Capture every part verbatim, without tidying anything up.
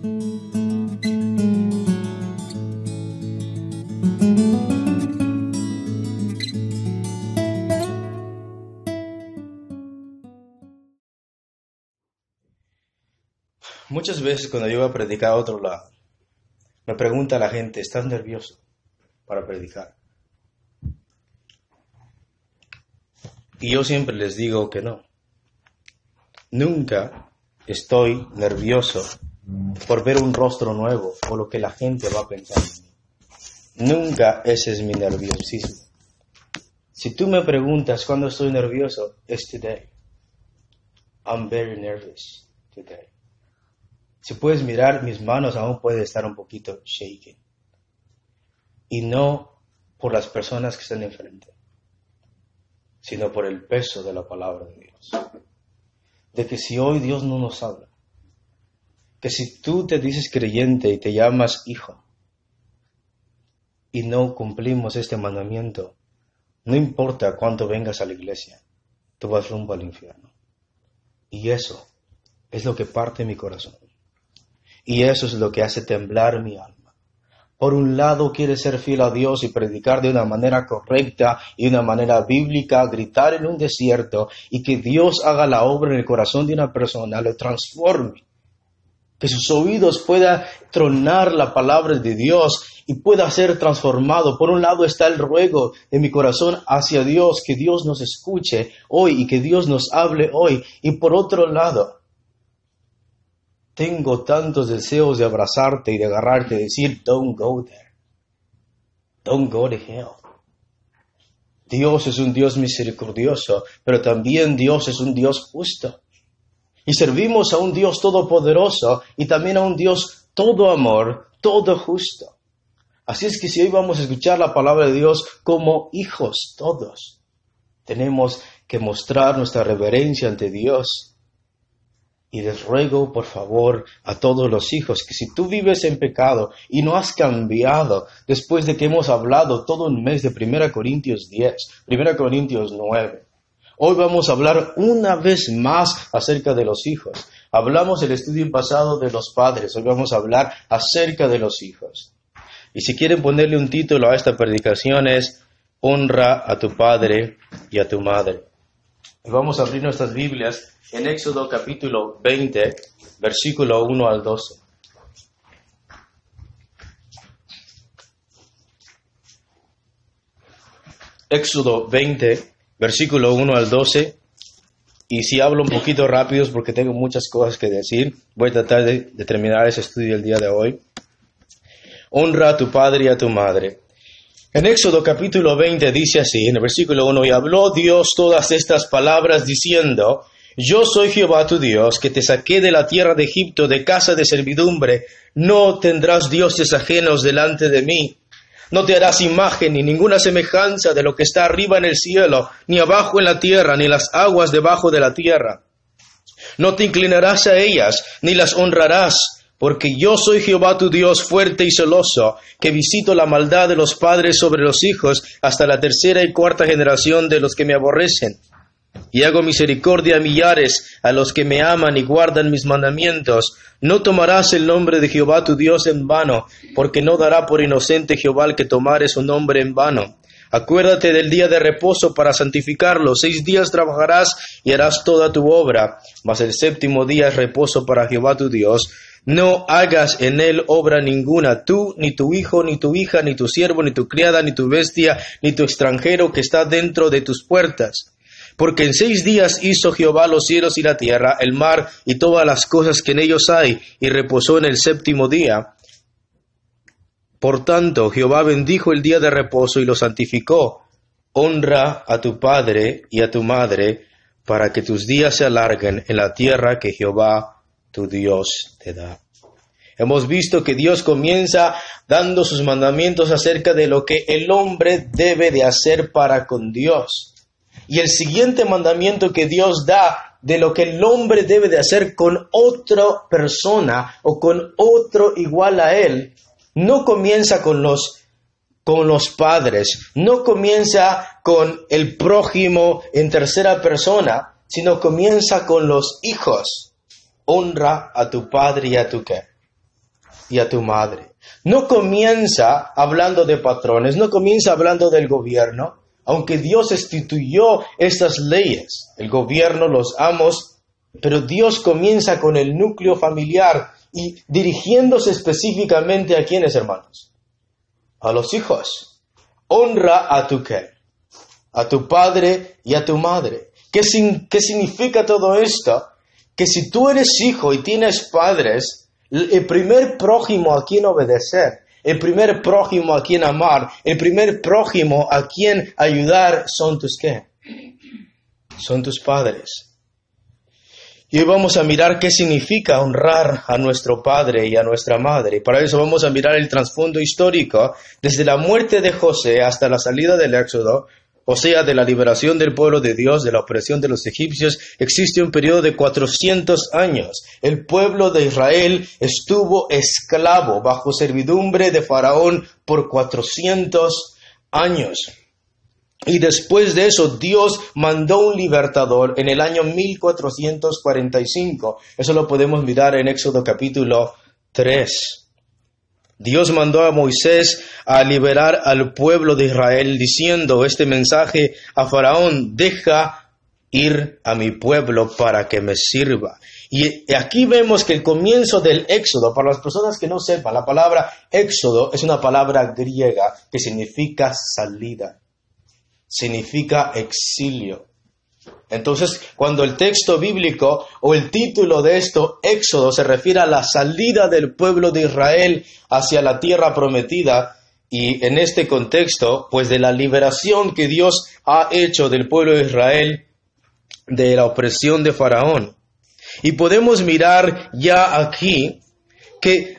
Muchas veces cuando yo voy a predicar a otro lado, me pregunta la gente, ¿estás nervioso para predicar? Y yo siempre les digo que no. Nunca estoy nervioso por ver un rostro nuevo o lo que la gente va a pensar de mí. Nunca ese es mi nerviosismo. Si tú me preguntas cuándo estoy nervioso, es today. I'm very nervous today. Si puedes mirar mis manos, aún puede estar un poquito shaking. Y no por las personas que están enfrente, sino por el peso de la palabra de Dios. De que si hoy Dios no nos habla, que si tú te dices creyente y te llamas hijo, y no cumplimos este mandamiento, no importa cuánto vengas a la iglesia, tú vas rumbo al infierno. Y eso es lo que parte mi corazón. Y eso es lo que hace temblar mi alma. Por un lado, quiere ser fiel a Dios y predicar de una manera correcta y de una manera bíblica, gritar en un desierto y que Dios haga la obra en el corazón de una persona, lo transforme. Que sus oídos puedan tronar la palabra de Dios y pueda ser transformado. Por un lado está el ruego de mi corazón hacia Dios, que Dios nos escuche hoy y que Dios nos hable hoy. Y por otro lado, tengo tantos deseos de abrazarte y de agarrarte y decir, don't go there. Don't go to hell. Dios es un Dios misericordioso, pero también Dios es un Dios justo. Y servimos a un Dios todopoderoso y también a un Dios todo amor, todo justo. Así es que si hoy vamos a escuchar la palabra de Dios como hijos todos, tenemos que mostrar nuestra reverencia ante Dios. Y les ruego, por favor, a todos los hijos, que si tú vives en pecado y no has cambiado después de que hemos hablado todo un mes de primera Corintios diez, primera Corintios nueve, hoy vamos a hablar una vez más acerca de los hijos. Hablamos el estudio pasado de los padres, hoy vamos a hablar acerca de los hijos. Y si quieren ponerle un título a esta predicación es Honra a tu padre y a tu madre. Y vamos a abrir nuestras Biblias en Éxodo capítulo veinte, versículo uno al doce. Éxodo veinte, versículo uno al doce. Y si hablo un poquito rápido es porque tengo muchas cosas que decir. Voy a tratar de, de terminar ese estudio el día de hoy. Honra a tu padre y a tu madre. En Éxodo capítulo veinte dice así, en el versículo uno, y habló Dios todas estas palabras diciendo, yo soy Jehová tu Dios, que te saqué de la tierra de Egipto, de casa de servidumbre. No tendrás dioses ajenos delante de mí. No te harás imagen ni ninguna semejanza de lo que está arriba en el cielo, ni abajo en la tierra, ni las aguas debajo de la tierra. No te inclinarás a ellas, ni las honrarás, porque yo soy Jehová tu Dios fuerte y celoso, que visito la maldad de los padres sobre los hijos hasta la tercera y cuarta generación de los que me aborrecen. Y hago misericordia a millares, a los que me aman y guardan mis mandamientos. No tomarás el nombre de Jehová tu Dios en vano, porque no dará por inocente Jehová el que tomare su nombre en vano. Acuérdate del día de reposo para santificarlo. Seis días trabajarás y harás toda tu obra, mas el séptimo día es reposo para Jehová tu Dios. No hagas en él obra ninguna, tú, ni tu hijo, ni tu hija, ni tu siervo, ni tu criada, ni tu bestia, ni tu extranjero que está dentro de tus puertas. Porque en seis días hizo Jehová los cielos y la tierra, el mar y todas las cosas que en ellos hay, y reposó en el séptimo día. Por tanto, Jehová bendijo el día de reposo y lo santificó. Honra a tu padre y a tu madre, para que tus días se alarguen en la tierra que Jehová tu Dios te da. Hemos visto que Dios comienza dando sus mandamientos acerca de lo que el hombre debe de hacer para con Dios. Y el siguiente mandamiento que Dios da de lo que el hombre debe de hacer con otra persona o con otro igual a él, no comienza con los, con los padres, no comienza con el prójimo en tercera persona, sino comienza con los hijos. Honra a tu padre y a tu ¿qué? y a tu madre. No comienza hablando de patrones, no comienza hablando del gobierno, aunque Dios instituyó estas leyes, el gobierno, los amos, pero Dios comienza con el núcleo familiar y dirigiéndose específicamente a quiénes, hermanos, a los hijos. Honra a tu qué, a tu padre y a tu madre. ¿Qué, sin, ¿Qué significa todo esto? Que si tú eres hijo y tienes padres, el primer prójimo a quien obedecer, el primer prójimo a quien amar, el primer prójimo a quien ayudar son tus ¿qué? Son tus padres. Y hoy vamos a mirar qué significa honrar a nuestro padre y a nuestra madre. Y para eso vamos a mirar el trasfondo histórico desde la muerte de José hasta la salida del Éxodo, o sea, de la liberación del pueblo de Dios, de la opresión de los egipcios. Existe un periodo de cuatrocientos años. El pueblo de Israel estuvo esclavo bajo servidumbre de Faraón por cuatrocientos años. Y después de eso, Dios mandó un libertador en el año mil cuatrocientos cuarenta y cinco. Eso lo podemos mirar en Éxodo capítulo tres. Dios mandó a Moisés a liberar al pueblo de Israel diciendo este mensaje a Faraón: deja ir a mi pueblo para que me sirva. Y aquí vemos que el comienzo del Éxodo, para las personas que no sepan, la palabra Éxodo es una palabra griega que significa salida. Significa exilio. Entonces, cuando el texto bíblico o el título de esto, Éxodo, se refiere a la salida del pueblo de Israel hacia la tierra prometida, y en este contexto, pues de la liberación que Dios ha hecho del pueblo de Israel de la opresión de Faraón. Y podemos mirar ya aquí que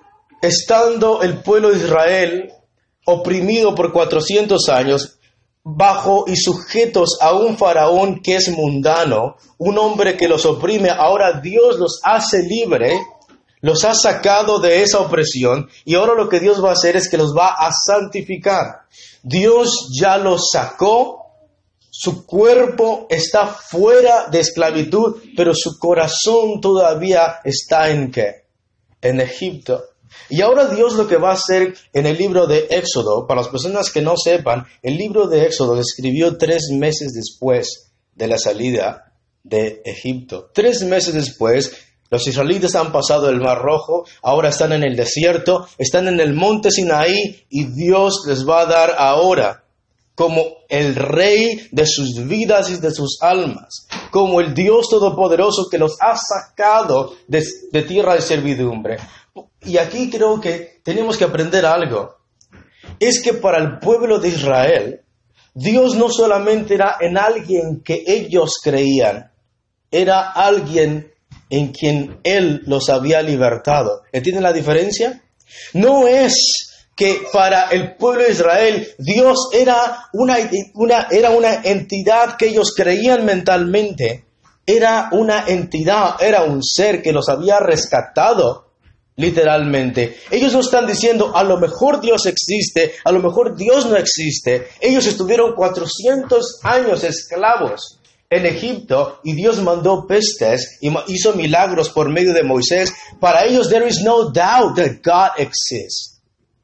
estando el pueblo de Israel oprimido por cuatrocientos años, bajo y sujetos a un faraón que es mundano, un hombre que los oprime, ahora Dios los hace libre, los ha sacado de esa opresión, y ahora lo que Dios va a hacer es que los va a santificar. Dios ya los sacó, su cuerpo está fuera de esclavitud, pero su corazón todavía está ¿en qué? En Egipto. Y ahora Dios lo que va a hacer en el libro de Éxodo, para las personas que no sepan, el libro de Éxodo se escribió tres meses después de la salida de Egipto. Tres meses después, los israelitas han pasado el Mar Rojo, ahora están en el desierto, están en el monte Sinaí, y Dios les va a dar ahora como el rey de sus vidas y de sus almas, como el Dios todopoderoso que los ha sacado de, de tierra de servidumbre. Y aquí creo que tenemos que aprender algo. Es que para el pueblo de Israel, Dios no solamente era en alguien que ellos creían, era alguien en quien Él los había libertado. ¿Entienden la diferencia? No es que para el pueblo de Israel Dios era una, una, era una entidad que ellos creían mentalmente. Era una entidad, era un ser que los había rescatado. Literalmente, ellos no están diciendo a lo mejor Dios existe, a lo mejor Dios no existe. Ellos estuvieron cuatrocientos años esclavos en Egipto y Dios mandó pestes y hizo milagros por medio de Moisés. Para ellos, there is no doubt that God exists.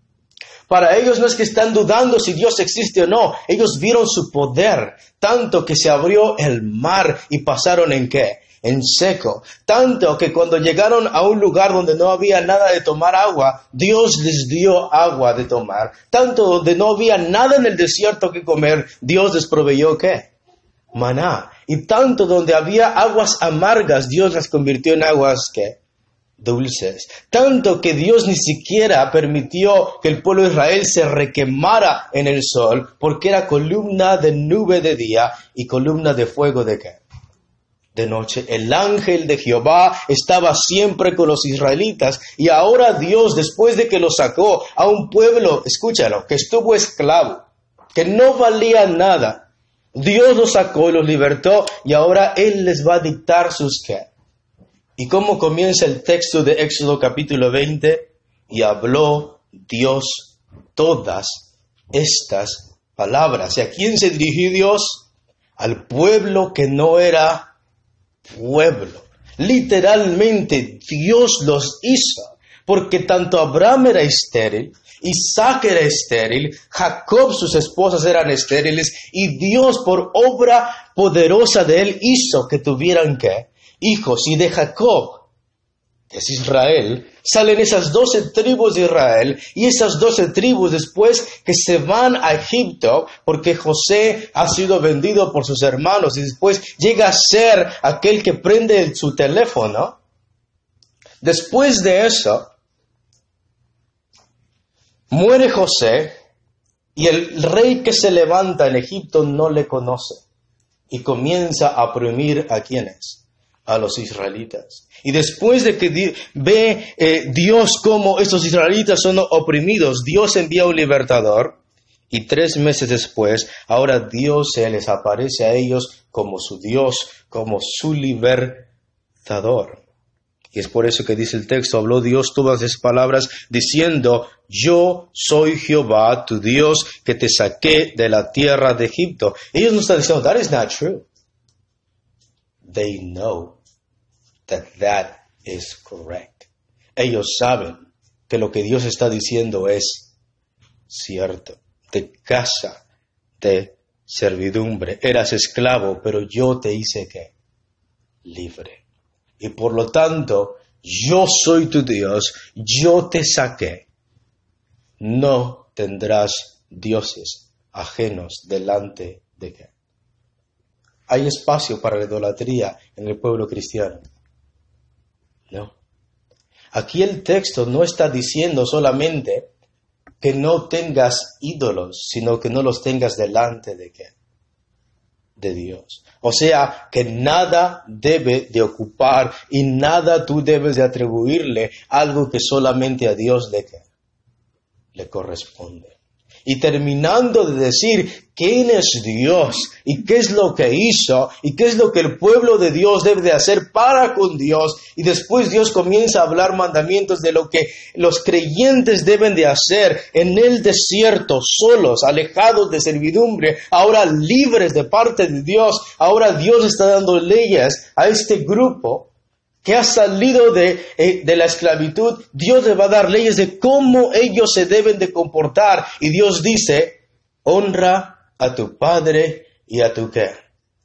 Para ellos no es que están dudando si Dios existe o no. Ellos vieron su poder, tanto que se abrió el mar y pasaron ¿en qué? En seco, tanto que cuando llegaron a un lugar donde no había nada de tomar agua, Dios les dio agua de tomar. Tanto donde no había nada en el desierto que comer, Dios les proveyó ¿qué? Maná. Y tanto donde había aguas amargas, Dios las convirtió en aguas ¿qué? Dulces. Tanto que Dios ni siquiera permitió que el pueblo de Israel se requemara en el sol, porque era columna de nube de día y columna de fuego de ¿qué? De noche. El ángel de Jehová estaba siempre con los israelitas, y ahora Dios, después de que los sacó a un pueblo, escúchalo, que estuvo esclavo, que no valía nada, Dios los sacó y los libertó, y ahora Él les va a dictar sus qué. ¿Y cómo comienza el texto de Éxodo capítulo veinte? Y habló Dios todas estas palabras. ¿Y a quién se dirigió Dios? Al pueblo que no era pueblo. Literalmente Dios los hizo Porque tanto Abraham era estéril, Isaac era estéril, Jacob, sus esposas eran estériles, y Dios por obra poderosa de él hizo que tuvieran ¿qué? Hijos. Y de Jacob, que es Israel, salen esas doce tribus de Israel, y esas doce tribus después que se van a Egipto, porque José ha sido vendido por sus hermanos, y después llega a ser aquel que prende su teléfono. Después de eso, muere José, y el rey que se levanta en Egipto no le conoce, y comienza a oprimir a quienes, a los israelitas. Y después de que di- ve eh, Dios cómo estos israelitas son oprimidos, Dios envía un libertador, y tres meses después, ahora Dios se les aparece a ellos como su Dios, como su libertador. Y es por eso que dice el texto, habló Dios todas esas palabras diciendo, yo soy Jehová, tu Dios, que te saqué de la tierra de Egipto. Ellos no están diciendo, that is not true. They know that that is correct. Ellos saben que lo que Dios está diciendo es cierto. De casa, de servidumbre, eras esclavo, pero yo te hice ¿qué? Libre. Y por lo tanto, yo soy tu Dios, yo te saqué. No tendrás dioses ajenos delante de qué. ¿Hay espacio para la idolatría en el pueblo cristiano? No. Aquí el texto no está diciendo solamente que no tengas ídolos, sino que no los tengas delante de qué. De Dios. O sea, que nada debe de ocupar y nada tú debes de atribuirle algo que solamente a Dios le, le corresponde. Y terminando de decir quién es Dios y qué es lo que hizo y qué es lo que el pueblo de Dios debe de hacer para con Dios, y después Dios comienza a hablar mandamientos de lo que los creyentes deben de hacer en el desierto, solos, alejados de servidumbre, ahora libres de parte de Dios. Ahora Dios está dando leyes a este grupo que ha salido de, eh, de la esclavitud. Dios le va a dar leyes de cómo ellos se deben de comportar. Y Dios dice, honra a tu padre y a tu qué.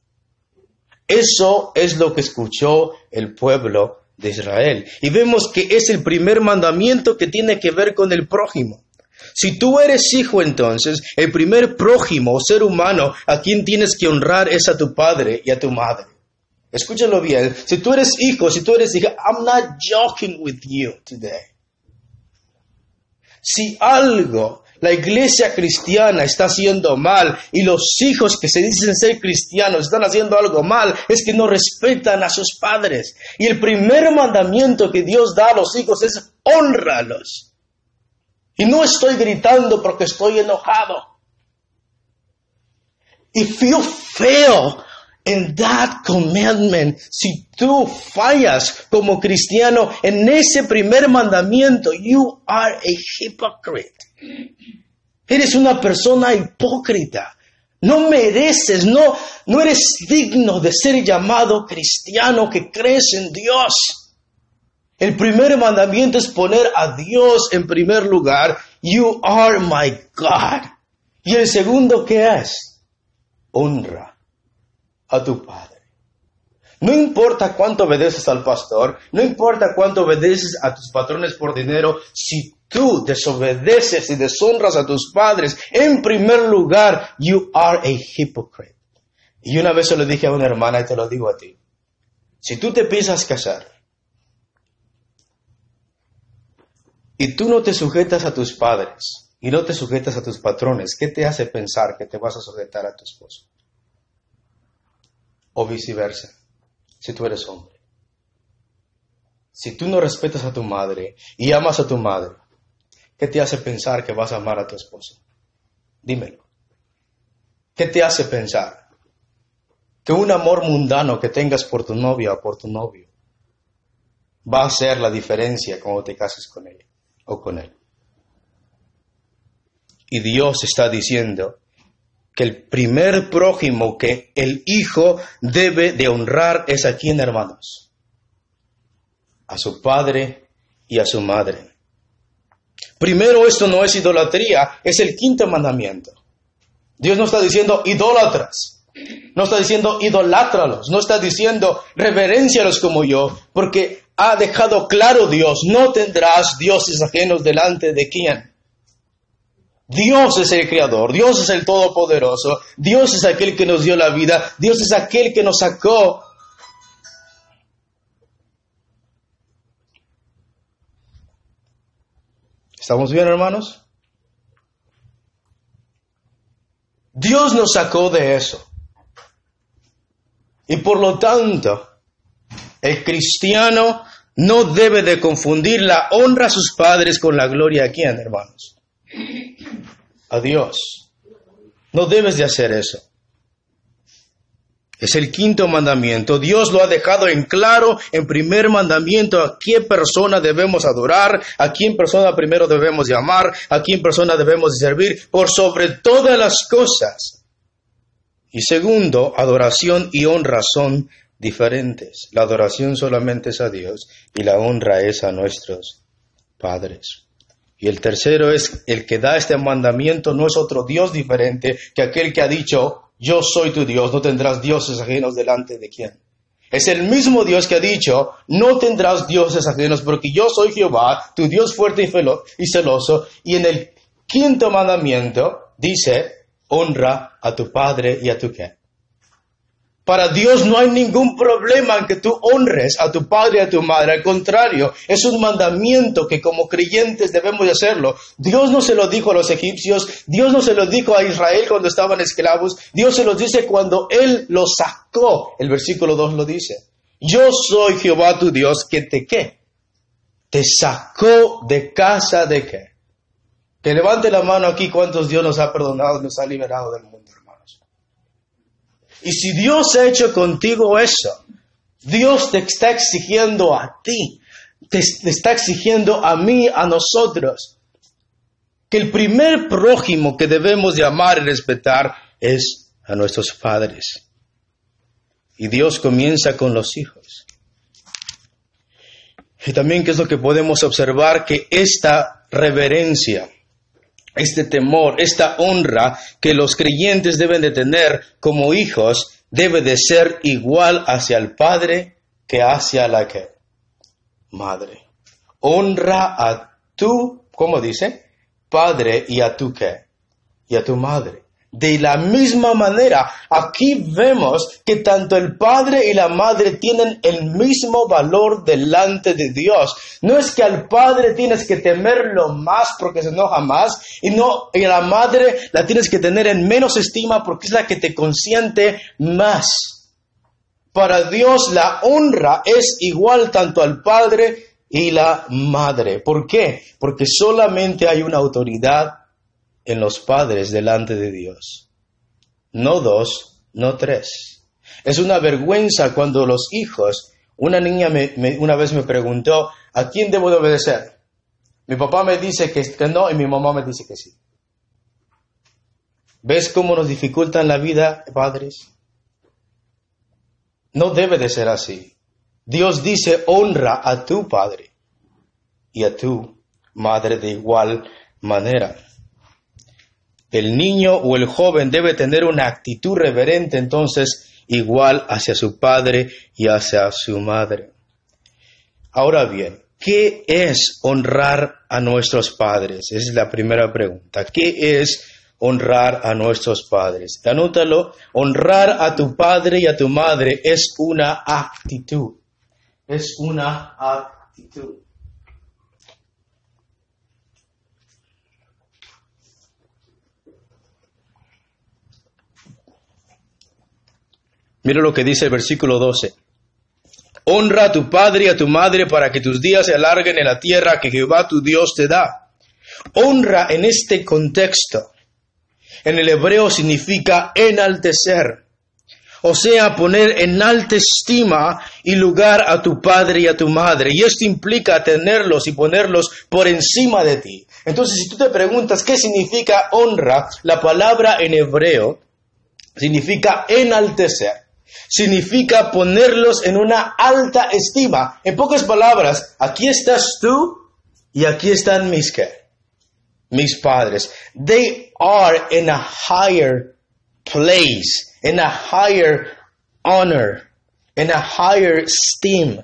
Eso es lo que escuchó el pueblo de Israel. Y vemos que es el primer mandamiento que tiene que ver con el prójimo. Si tú eres hijo, entonces, el primer prójimo o ser humano a quien tienes que honrar es a tu padre y a tu madre. Escúchalo bien. Si tú eres hijo, si tú eres hija, I'm not joking with you today. Si algo la iglesia cristiana está haciendo mal y los hijos que se dicen ser cristianos están haciendo algo mal, es que no respetan a sus padres. Y el primer mandamiento que Dios da a los hijos es hónralos. Y no estoy gritando porque estoy enojado. If you fail in that commandment, si tú fallas como cristiano en ese primer mandamiento, you are a hypocrite. Eres una persona hipócrita. No mereces, no, no eres digno de ser llamado cristiano que crees en Dios. El primer mandamiento es poner a Dios en primer lugar. You are my God. Y el segundo, ¿qué es? Honra a tu padre. No importa cuánto obedeces al pastor, no importa cuánto obedeces a tus patrones por dinero, si tú desobedeces y deshonras a tus padres, en primer lugar, you are a hypocrite. Y una vez se lo dije a una hermana y te lo digo a ti. Si tú te piensas casar y tú no te sujetas a tus padres y no te sujetas a tus patrones, ¿qué te hace pensar que te vas a sujetar a tu esposo? O viceversa, si tú eres hombre. Si tú no respetas a tu madre y amas a tu madre, ¿qué te hace pensar que vas a amar a tu esposo? Dímelo. ¿Qué te hace pensar que un amor mundano que tengas por tu novia o por tu novio va a hacer la diferencia cuando te cases con ella o con él? Y Dios está diciendo que el primer prójimo que el hijo debe de honrar es a quién, hermanos. A su padre y a su madre. Primero, esto no es idolatría, es el quinto mandamiento. Dios no está diciendo idólatras, no está diciendo idolátralos, no está diciendo reverencialos como yo, porque ha dejado claro Dios, no tendrás dioses ajenos delante de quién. Dios es el Creador, Dios es el Todopoderoso, Dios es aquel que nos dio la vida, Dios es aquel que nos sacó. ¿Estamos bien, hermanos? Dios nos sacó de eso. Y por lo tanto, el cristiano no debe de confundir la honra a sus padres con la gloria a quién, hermanos. A Dios. No debes de hacer eso. Es el quinto mandamiento. Dios lo ha dejado en claro en primer mandamiento a qué persona debemos adorar, a quién persona primero debemos de amar, a quién persona debemos de servir, por sobre todas las cosas. Y segundo, adoración y honra son diferentes. La adoración solamente es a Dios y la honra es a nuestros padres. Y el tercero es, el que da este mandamiento no es otro Dios diferente que aquel que ha dicho, yo soy tu Dios, no tendrás dioses ajenos delante de quién. Es el mismo Dios que ha dicho, no tendrás dioses ajenos porque yo soy Jehová, tu Dios fuerte y, felo- y celoso. Y en el quinto mandamiento dice, honra a tu padre y a tu qué. Para Dios no hay ningún problema en que tú honres a tu padre y a tu madre. Al contrario, es un mandamiento que como creyentes debemos de hacerlo. Dios no se lo dijo a los egipcios, Dios no se lo dijo a Israel cuando estaban esclavos, Dios se los dice cuando Él los sacó. El versículo dos lo dice. Yo soy Jehová tu Dios que te ¿qué? Te sacó de casa de qué. Que levante la mano aquí cuántos Dios nos ha perdonado, nos ha liberado del mundo, hermanos. Y si Dios ha hecho contigo eso, Dios te está exigiendo a ti, te, te está exigiendo a mí, a nosotros, que el primer prójimo que debemos de amar y respetar es a nuestros padres. Y Dios comienza con los hijos. Y también, ¿qué es lo que podemos observar? Que esta reverencia, este temor, esta honra que los creyentes deben de tener como hijos, debe de ser igual hacia el padre que hacia la ¿qué? Madre. Honra a tu, ¿cómo dice? Padre y a tu ¿qué? Y a tu madre. De la misma manera, aquí vemos que tanto el padre y la madre tienen el mismo valor delante de Dios. No es que al padre tienes que temerlo más porque se enoja más, y no, y a la madre la tienes que tener en menos estima porque es la que te consiente más. Para Dios la honra es igual tanto al padre y la madre. ¿Por qué? Porque solamente hay una autoridad en los padres delante de Dios. No dos, no tres. Es una vergüenza cuando los hijos, una niña me, me, una vez me preguntó, ¿a quién debo de obedecer? Mi papá me dice que, que no y mi mamá me dice que sí. ¿Ves cómo nos dificultan la vida, padres? No debe de ser así. Dios dice, honra a tu padre y a tu madre de igual manera. El niño o el joven debe tener una actitud reverente, entonces, igual hacia su padre y hacia su madre. Ahora bien, ¿qué es honrar a nuestros padres? Esa es la primera pregunta. ¿Qué es honrar a nuestros padres? Anótalo. Honrar a tu padre y a tu madre es una actitud. Es una actitud. Mira lo que dice el versículo doce. Honra a tu padre y a tu madre para que tus días se alarguen en la tierra que Jehová tu Dios te da. Honra en este contexto, en el hebreo significa enaltecer. O sea, poner en alta estima y lugar a tu padre y a tu madre. Y esto implica tenerlos y ponerlos por encima de ti. Entonces, si tú te preguntas qué significa honra, la palabra en hebreo significa enaltecer. Significa ponerlos en una alta estima. En pocas palabras, aquí estás tú y aquí están mis ¿qué? Mis padres. They are in a higher place, in a higher honor, in a higher esteem.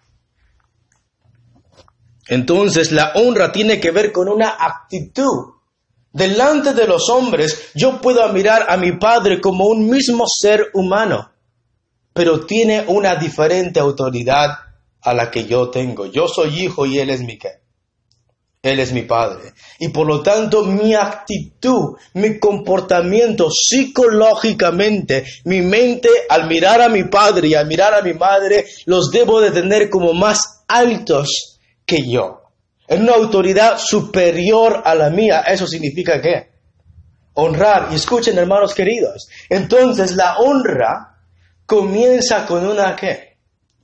Entonces la honra tiene que ver con una actitud. Delante de los hombres yo puedo mirar a mi padre como un mismo ser humano, pero tiene una diferente autoridad a la que yo tengo. Yo soy hijo y él es mi ¿qué? Él es mi padre. Y por lo tanto mi actitud, mi comportamiento psicológicamente, mi mente al mirar a mi padre y al mirar a mi madre, los debo de tener como más altos que yo. En una autoridad superior a la mía. ¿Eso significa qué? Honrar. Y escuchen, hermanos queridos. Entonces la honra comienza con una ¿qué?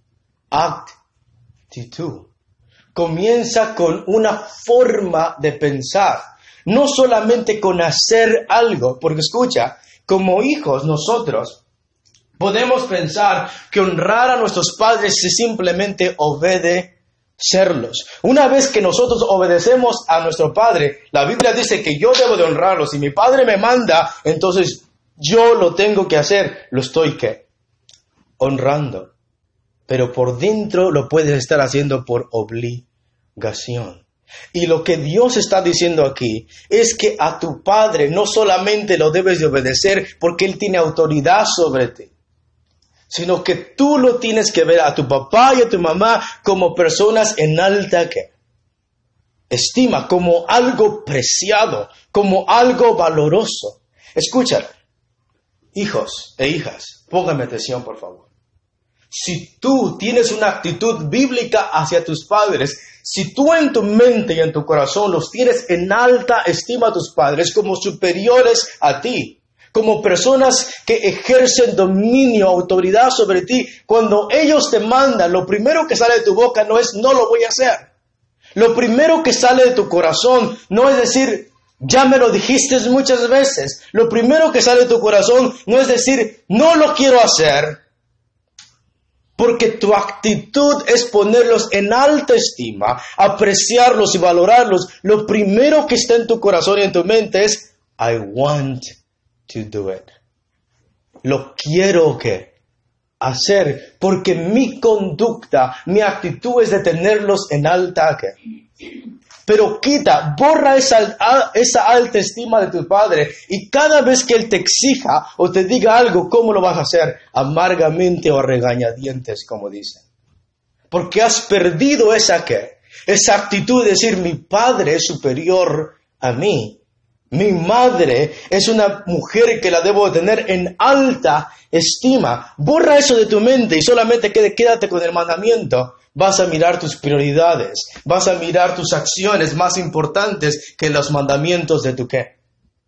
Actitud. Comienza con una forma de pensar. No solamente con hacer algo. Porque escucha, como hijos nosotros podemos pensar que honrar a nuestros padres es simplemente obedecer. Serlos. Una vez que nosotros obedecemos a nuestro Padre, la Biblia dice que yo debo de honrarlo. Si mi Padre me manda, entonces yo lo tengo que hacer. Lo estoy ¿qué? Honrando. Pero por dentro lo puedes estar haciendo por obligación. Y lo que Dios está diciendo aquí es que a tu Padre no solamente lo debes de obedecer porque Él tiene autoridad sobre ti, sino que tú lo tienes que ver a tu papá y a tu mamá como personas en alta ¿qué? Estima, como algo preciado, como algo valoroso. Escucha, hijos e hijas, pónganme atención por favor. Si tú tienes una actitud bíblica hacia tus padres, si tú en tu mente y en tu corazón los tienes en alta estima a tus padres como superiores a ti, como personas que ejercen dominio, autoridad sobre ti, cuando ellos te mandan, lo primero que sale de tu boca no es no lo voy a hacer. Lo primero que sale de tu corazón no es decir ya me lo dijiste muchas veces. Lo primero que sale de tu corazón no es decir no lo quiero hacer, porque tu actitud es ponerlos en alta estima, apreciarlos y valorarlos. Lo primero que está en tu corazón y en tu mente es I want to do it. Lo quiero que hacer porque mi conducta, mi actitud es de tenerlos en alta que. Pero quita, borra esa, esa alta estima de tu padre y cada vez que él te exija o te diga algo, ¿cómo lo vas a hacer? Amargamente o a regañadientes, como dicen. Porque has perdido esa que, esa actitud de decir mi padre es superior a mí. Mi madre es una mujer que la debo tener en alta estima. Borra eso de tu mente y solamente quédate con el mandamiento. Vas a mirar tus prioridades. Vas a mirar tus acciones más importantes que los mandamientos de tu qué.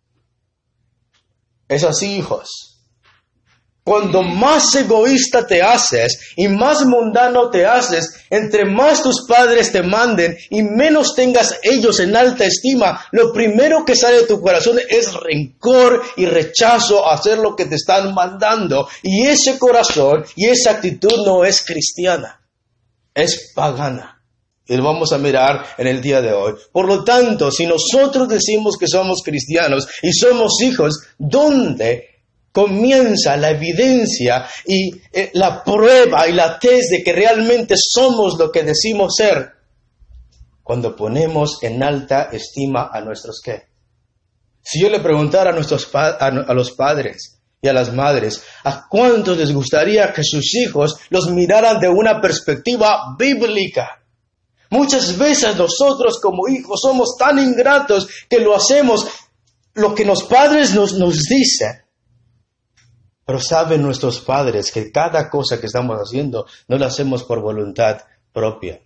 Es así, hijos. Cuando más egoísta te haces y más mundano te haces, entre más tus padres te manden y menos tengas ellos en alta estima, lo primero que sale de tu corazón es rencor y rechazo a hacer lo que te están mandando. Y ese corazón y esa actitud no es cristiana, es pagana. Y lo vamos a mirar en el día de hoy. Por lo tanto, si nosotros decimos que somos cristianos y somos hijos, ¿dónde comienza la evidencia y eh, la prueba y la test de que realmente somos lo que decimos ser? Cuando ponemos en alta estima a nuestros qué. Si yo le preguntara a, nuestros pa- a, a los padres y a las madres, ¿a cuántos les gustaría que sus hijos los miraran de una perspectiva bíblica? Muchas veces nosotros como hijos somos tan ingratos que lo hacemos lo que los padres nos, nos dicen. Pero saben nuestros padres que cada cosa que estamos haciendo no la hacemos por voluntad propia.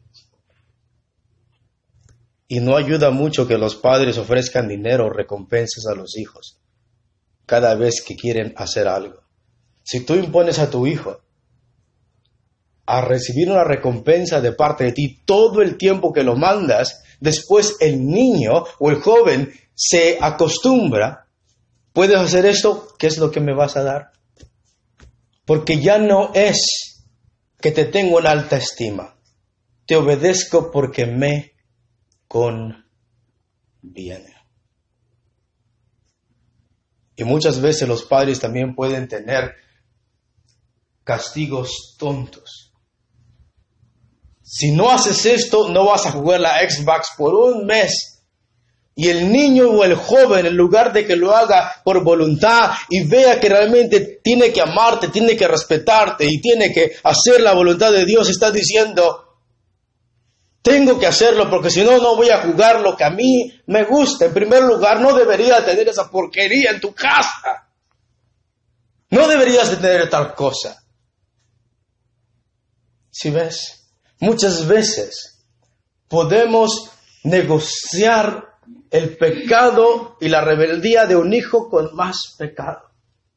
Y no ayuda mucho que los padres ofrezcan dinero o recompensas a los hijos cada vez que quieren hacer algo. Si tú impones a tu hijo a recibir una recompensa de parte de ti todo el tiempo que lo mandas, después el niño o el joven se acostumbra. ¿Puedes hacer esto? ¿Qué es lo que me vas a dar? Porque ya no es que te tengo en alta estima. Te obedezco porque me conviene. Y muchas veces los padres también pueden tener castigos tontos. Si no haces esto, no vas a jugar la Xbox por un mes. Y el niño o el joven, en lugar de que lo haga por voluntad y vea que realmente tiene que amarte, tiene que respetarte y tiene que hacer la voluntad de Dios, está diciendo, tengo que hacerlo porque si no, no voy a jugar lo que a mí me gusta. En primer lugar, no deberías tener esa porquería en tu casa. No deberías de tener tal cosa. ¿Sí ves? Muchas veces podemos negociar el pecado y la rebeldía de un hijo con más pecado.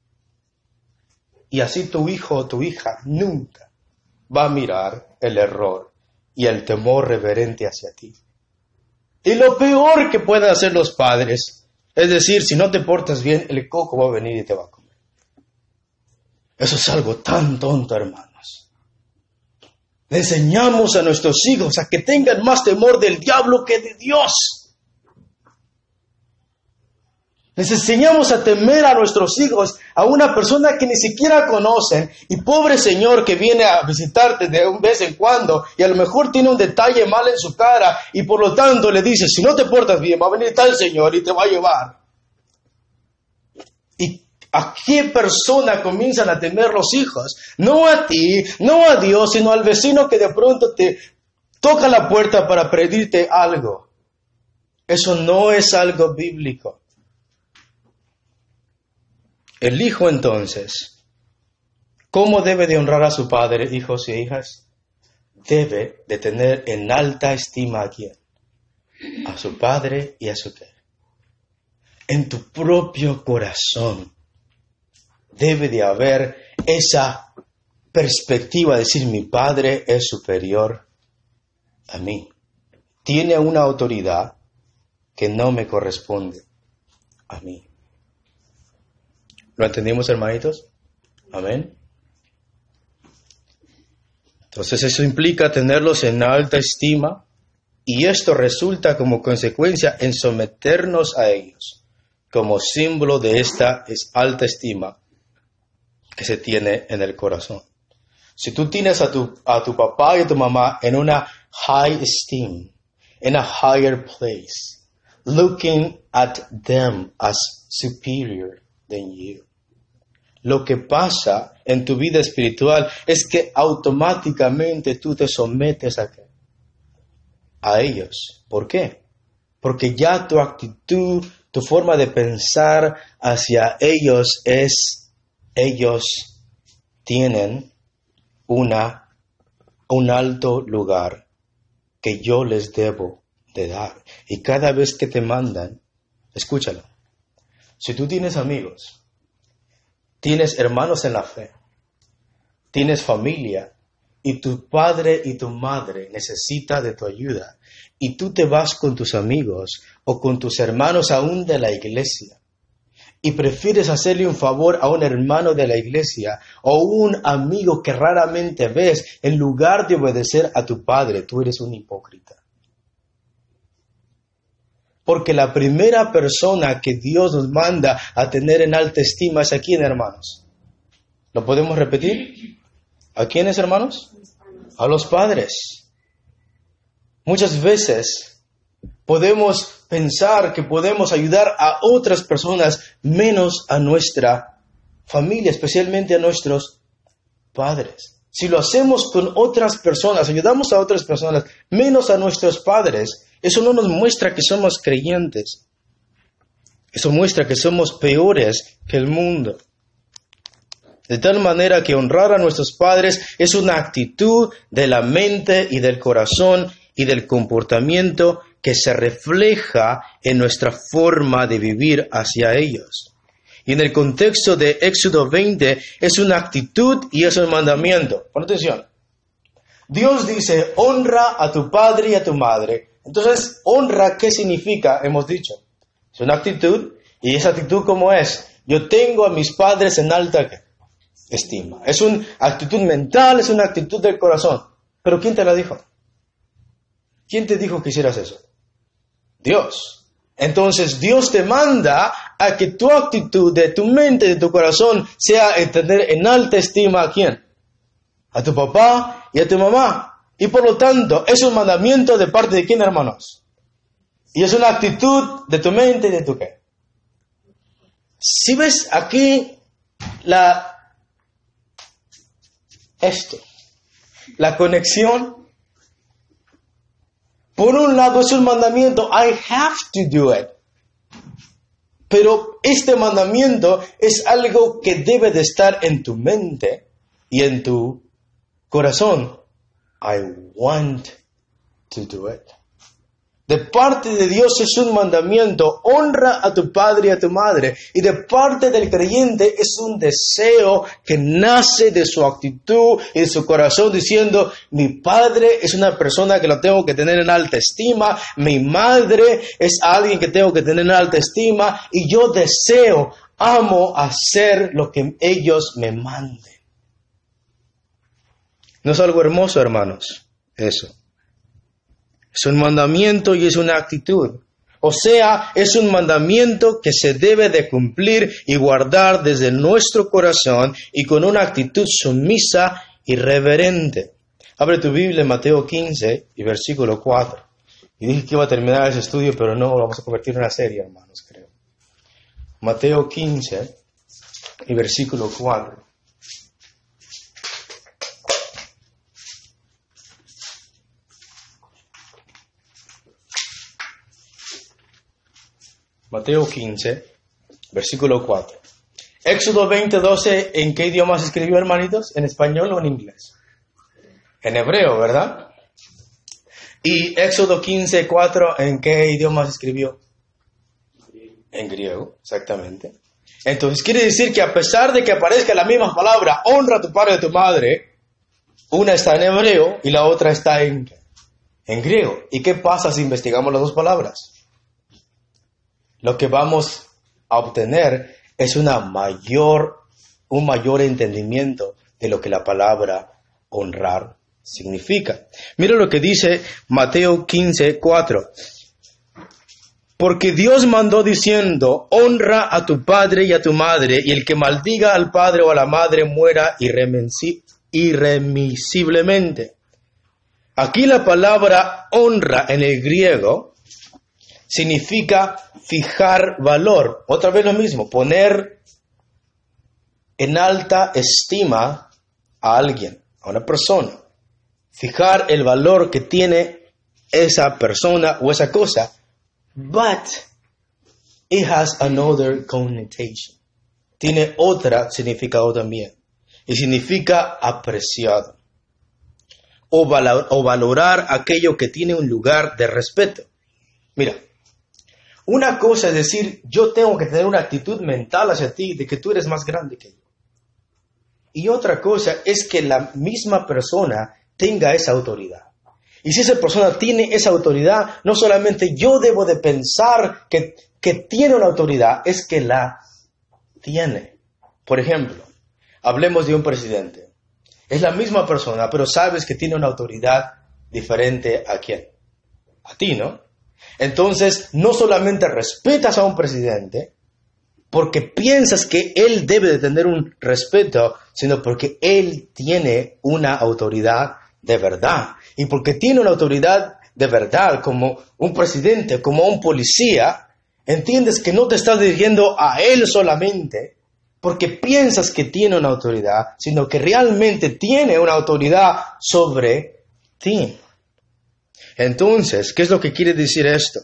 Y así tu hijo o tu hija nunca va a mirar el error y el temor reverente hacia ti. Y lo peor que pueden hacer los padres es decir, si no te portas bien, el coco va a venir y te va a comer. Eso es algo tan tonto, hermanos. Le enseñamos a nuestros hijos a que tengan más temor del diablo que de Dios. Les enseñamos a temer a nuestros hijos, a una persona que ni siquiera conocen, y pobre señor que viene a visitarte de un vez en cuando, y a lo mejor tiene un detalle mal en su cara, y por lo tanto le dice, si no te portas bien, va a venir tal señor y te va a llevar. ¿Y a qué persona comienzan a temer los hijos? No a ti, no a Dios, sino al vecino que de pronto te toca la puerta para pedirte algo. Eso no es algo bíblico. El hijo entonces, ¿cómo debe de honrar a su padre, hijos y hijas? Debe de tener en alta estima a quién, a su padre y a su qué. En tu propio corazón debe de haber esa perspectiva de decir mi padre es superior a mí. Tiene una autoridad que no me corresponde a mí. ¿Lo entendimos, hermanitos? Amén. Entonces eso implica tenerlos en alta estima y esto resulta como consecuencia en someternos a ellos como símbolo de esta alta estima que se tiene en el corazón. Si tú tienes a tu, a tu papá y a tu mamá en una high esteem, en a higher place, looking at them as superior than you, lo que pasa en tu vida espiritual es que automáticamente tú te sometes a, a ellos. ¿Por qué? Porque ya tu actitud, tu forma de pensar hacia ellos es, ellos tienen una, un alto lugar que yo les debo de dar. Y cada vez que te mandan, escúchalo, si tú tienes amigos, tienes hermanos en la fe, tienes familia y tu padre y tu madre necesitan de tu ayuda y tú te vas con tus amigos o con tus hermanos aún de la iglesia y prefieres hacerle un favor a un hermano de la iglesia o un amigo que raramente ves en lugar de obedecer a tu padre, tú eres un hipócrita. Porque la primera persona que Dios nos manda a tener en alta estima es a quién, hermanos. ¿Lo podemos repetir? ¿A quiénes, hermanos? A los padres. Muchas veces podemos pensar que podemos ayudar a otras personas menos a nuestra familia, especialmente a nuestros padres. Si lo hacemos con otras personas, ayudamos a otras personas menos a nuestros padres, eso no nos muestra que somos creyentes. Eso muestra que somos peores que el mundo. De tal manera que honrar a nuestros padres es una actitud de la mente y del corazón y del comportamiento que se refleja en nuestra forma de vivir hacia ellos. Y en el contexto de Éxodo veinte es una actitud y es un mandamiento. Pon atención. Dios dice, honra a tu padre y a tu madre. Entonces, honra, ¿qué significa? Hemos dicho. Es una actitud, y esa actitud, ¿cómo es? Yo tengo a mis padres en alta estima. Es una actitud mental, es una actitud del corazón. ¿Pero quién te la dijo? ¿Quién te dijo que hicieras eso? Dios. Entonces Dios te manda a que tu actitud de tu mente, de tu corazón, sea tener en alta estima ¿a quién? A tu papá y a tu mamá. Y por lo tanto, es un mandamiento de parte de quién, hermanos. Y es una actitud de tu mente y de tu qué. Si ves aquí la esto, la conexión. Por un lado es un mandamiento, I have to do it. Pero este mandamiento es algo que debe de estar en tu mente y en tu corazón. I want to do it. De parte de Dios es un mandamiento, honra a tu padre y a tu madre. Y de parte del creyente es un deseo que nace de su actitud y de su corazón diciendo, mi padre es una persona que lo tengo que tener en alta estima, mi madre es alguien que tengo que tener en alta estima y yo deseo, amo hacer lo que ellos me manden. ¿No es algo hermoso, hermanos? Eso. Es un mandamiento y es una actitud. O sea, es un mandamiento que se debe de cumplir y guardar desde nuestro corazón y con una actitud sumisa y reverente. Abre tu Biblia en Mateo quince y versículo cuatro. Y dije que iba a terminar ese estudio, pero no, lo vamos a convertir en una serie, hermanos, creo. Mateo quince y versículo cuatro. Mateo quince, versículo cuatro. Éxodo veinte, doce, ¿en qué idioma se escribió, hermanitos? ¿En español o en inglés? En hebreo, ¿verdad? Y Éxodo quince, cuatro, ¿en qué idioma se escribió? En griego, exactamente. Entonces quiere decir que a pesar de que aparezca la misma palabra, honra a tu padre y a tu madre, una está en hebreo y la otra está en, en griego. ¿Y qué pasa si investigamos las dos palabras? Lo que vamos a obtener es una mayor, un mayor entendimiento de lo que la palabra honrar significa. Mira lo que dice Mateo quince, cuatro. Porque Dios mandó diciendo, honra a tu padre y a tu madre, y el que maldiga al padre o a la madre muera irremensi- irremisiblemente. Aquí la palabra honra en el griego significa fijar valor. Otra vez lo mismo, poner en alta estima a alguien, a una persona. Fijar el valor que tiene esa persona o esa cosa. But it has another connotation. Tiene otra significado también. Y significa apreciado. O, valor, o valorar aquello que tiene un lugar de respeto. Mira. Una cosa es decir, yo tengo que tener una actitud mental hacia ti de que tú eres más grande que yo. Y otra cosa es que la misma persona tenga esa autoridad. Y si esa persona tiene esa autoridad, no solamente yo debo de pensar que, que tiene una autoridad, es que la tiene. Por ejemplo, hablemos de un presidente. Es la misma persona, pero sabes que tiene una autoridad diferente a quién. A ti, ¿no? Entonces, no solamente respetas a un presidente porque piensas que él debe de tener un respeto, sino porque él tiene una autoridad de verdad. Y porque tiene una autoridad de verdad, como un presidente, como un policía, entiendes que no te estás dirigiendo a él solamente porque piensas que tiene una autoridad, sino que realmente tiene una autoridad sobre ti. Entonces, ¿qué es lo que quiere decir esto?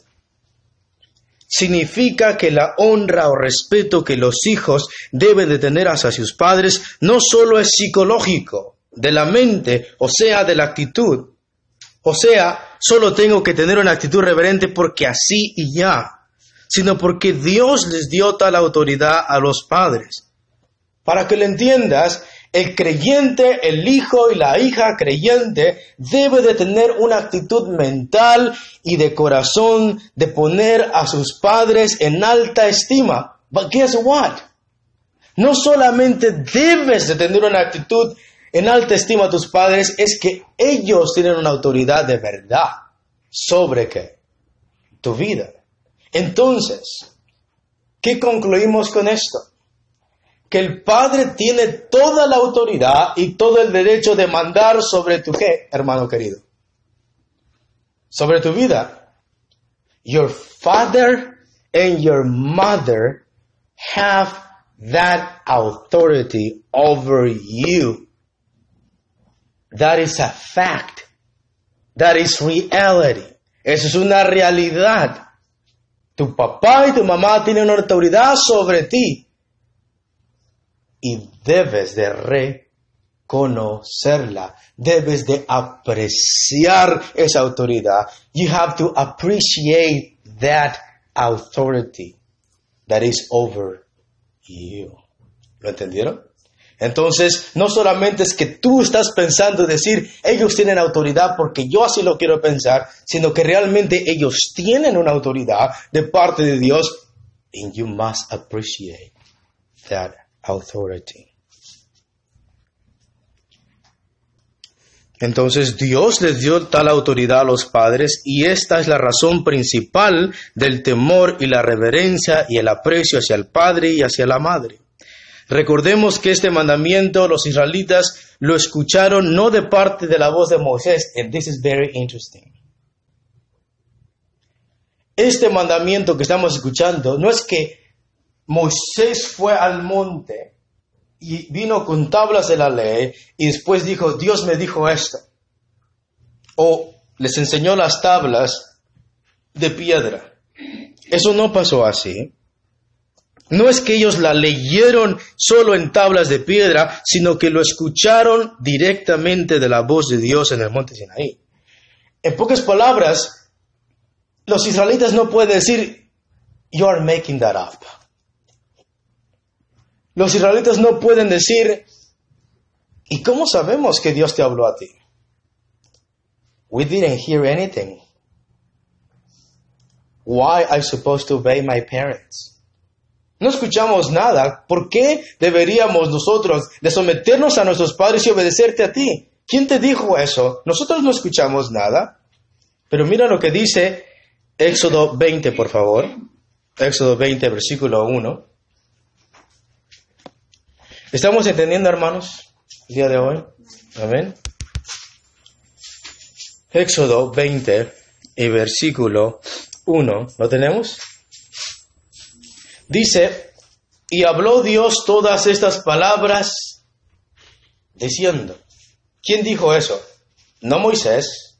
Significa que la honra o respeto que los hijos deben de tener hacia sus padres no solo es psicológico, de la mente, o sea, de la actitud. O sea, solo tengo que tener una actitud reverente porque así y ya, sino porque Dios les dio tal autoridad a los padres. Para que lo entiendas, el creyente, el hijo y la hija creyente debe de tener una actitud mental y de corazón de poner a sus padres en alta estima. But guess what? No solamente debes de tener una actitud en alta estima a tus padres, es que ellos tienen una autoridad de verdad sobre ¿qué? Tu vida. Entonces, ¿qué concluimos con esto? Que el Padre tiene toda la autoridad y todo el derecho de mandar sobre tu ¿qué, hermano querido? Sobre tu vida. Your father and your mother have that authority over you. That is a fact. That is reality. Eso es una realidad. Tu papá y tu mamá tienen una autoridad sobre ti. Y debes de reconocerla. Debes de apreciar esa autoridad. You have to appreciate that authority that is over you. ¿Lo entendieron? Entonces, no solamente es que tú estás pensando decir, ellos tienen autoridad porque yo así lo quiero pensar, sino que realmente ellos tienen una autoridad de parte de Dios, and you must appreciate that authority. Entonces, Dios les dio tal autoridad a los padres y esta es la razón principal del temor y la reverencia y el aprecio hacia el padre y hacia la madre. Recordemos que este mandamiento los israelitas lo escucharon no de parte de la voz de Moisés. And this is very interesting. Este mandamiento que estamos escuchando no es que Moisés fue al monte y vino con tablas de la ley y después dijo, Dios me dijo esto. O les enseñó las tablas de piedra. Eso no pasó así. No es que ellos la leyeron solo en tablas de piedra, sino que lo escucharon directamente de la voz de Dios en el monte Sinaí. En pocas palabras, los israelitas no pueden decir, you are making that up. Los israelitas no pueden decir, ¿y cómo sabemos que Dios te habló a ti? We didn't hear anything. Why am I supposed to obey my parents? No escuchamos nada. ¿Por qué deberíamos nosotros de someternos a nuestros padres y obedecerte a ti? ¿Quién te dijo eso? Nosotros no escuchamos nada. Pero mira lo que dice Éxodo veinte, por favor. Éxodo veinte, versículo uno. ¿Estamos entendiendo, hermanos, el día de hoy? Amén. Éxodo veinte y versículo uno. ¿Lo tenemos? Dice, y habló Dios todas estas palabras diciendo. ¿Quién dijo eso? No Moisés.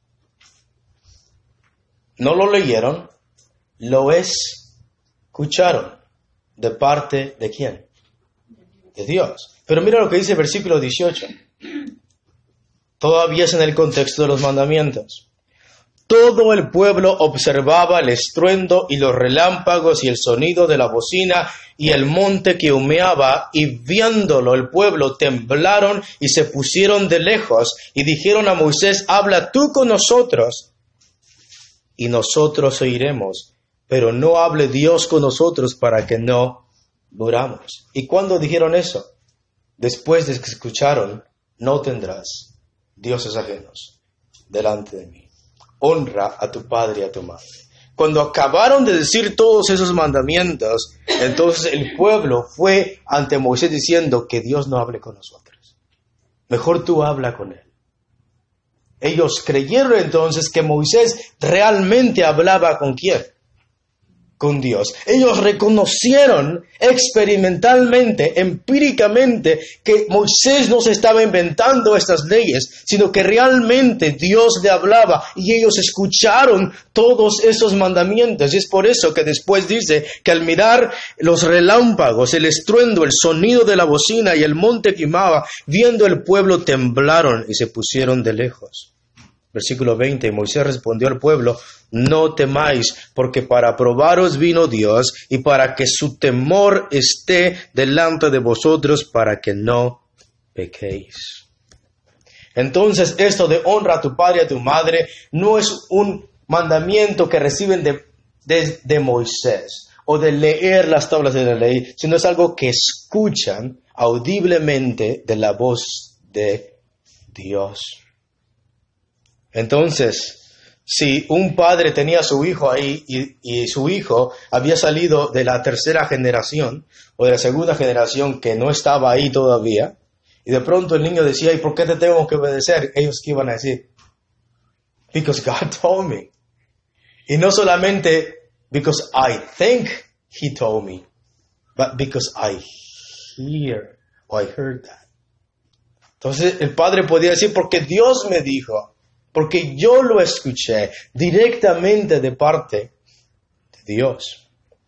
No lo leyeron. Lo escucharon. ¿De parte de quién? De Dios. Pero mira lo que dice el versículo dieciocho. Todavía es en el contexto de los mandamientos. Todo el pueblo observaba el estruendo y los relámpagos y el sonido de la bocina y el monte que humeaba, y viéndolo el pueblo temblaron y se pusieron de lejos y dijeron a Moisés, habla tú con nosotros y nosotros oiremos, pero no hable Dios con nosotros para que no muramos. ¿Y cuándo dijeron eso? Después de que escucharon, no tendrás dioses ajenos delante de mí. Honra a tu padre y a tu madre. Cuando acabaron de decir todos esos mandamientos, entonces el pueblo fue ante Moisés diciendo que Dios no hable con nosotros. Mejor tú habla con él. Ellos creyeron entonces que Moisés realmente hablaba con quién. Con Dios. Ellos reconocieron experimentalmente, empíricamente, que Moisés no se estaba inventando estas leyes, sino que realmente Dios le hablaba y ellos escucharon todos esos mandamientos. Y es por eso que después dice que al mirar los relámpagos, el estruendo, el sonido de la bocina y el monte quemaba, viendo el pueblo temblaron y se pusieron de lejos. Versículo veinte, Moisés respondió al pueblo, no temáis, porque para probaros vino Dios, y para que su temor esté delante de vosotros, para que no pequéis. Entonces, esto de honra a tu padre y a tu madre, no es un mandamiento que reciben de, de, de Moisés, o de leer las tablas de la ley, sino es algo que escuchan audiblemente de la voz de Dios. Entonces, si un padre tenía a su hijo ahí y, y su hijo había salido de la tercera generación o de la segunda generación que no estaba ahí todavía, y de pronto el niño decía, ¿y por qué te tengo que obedecer? Ellos que iban a decir, because God told me. Y no solamente because I think He told me, but because I hear or I heard that. Entonces el padre podía decir, porque Dios me dijo, porque yo lo escuché directamente de parte de Dios.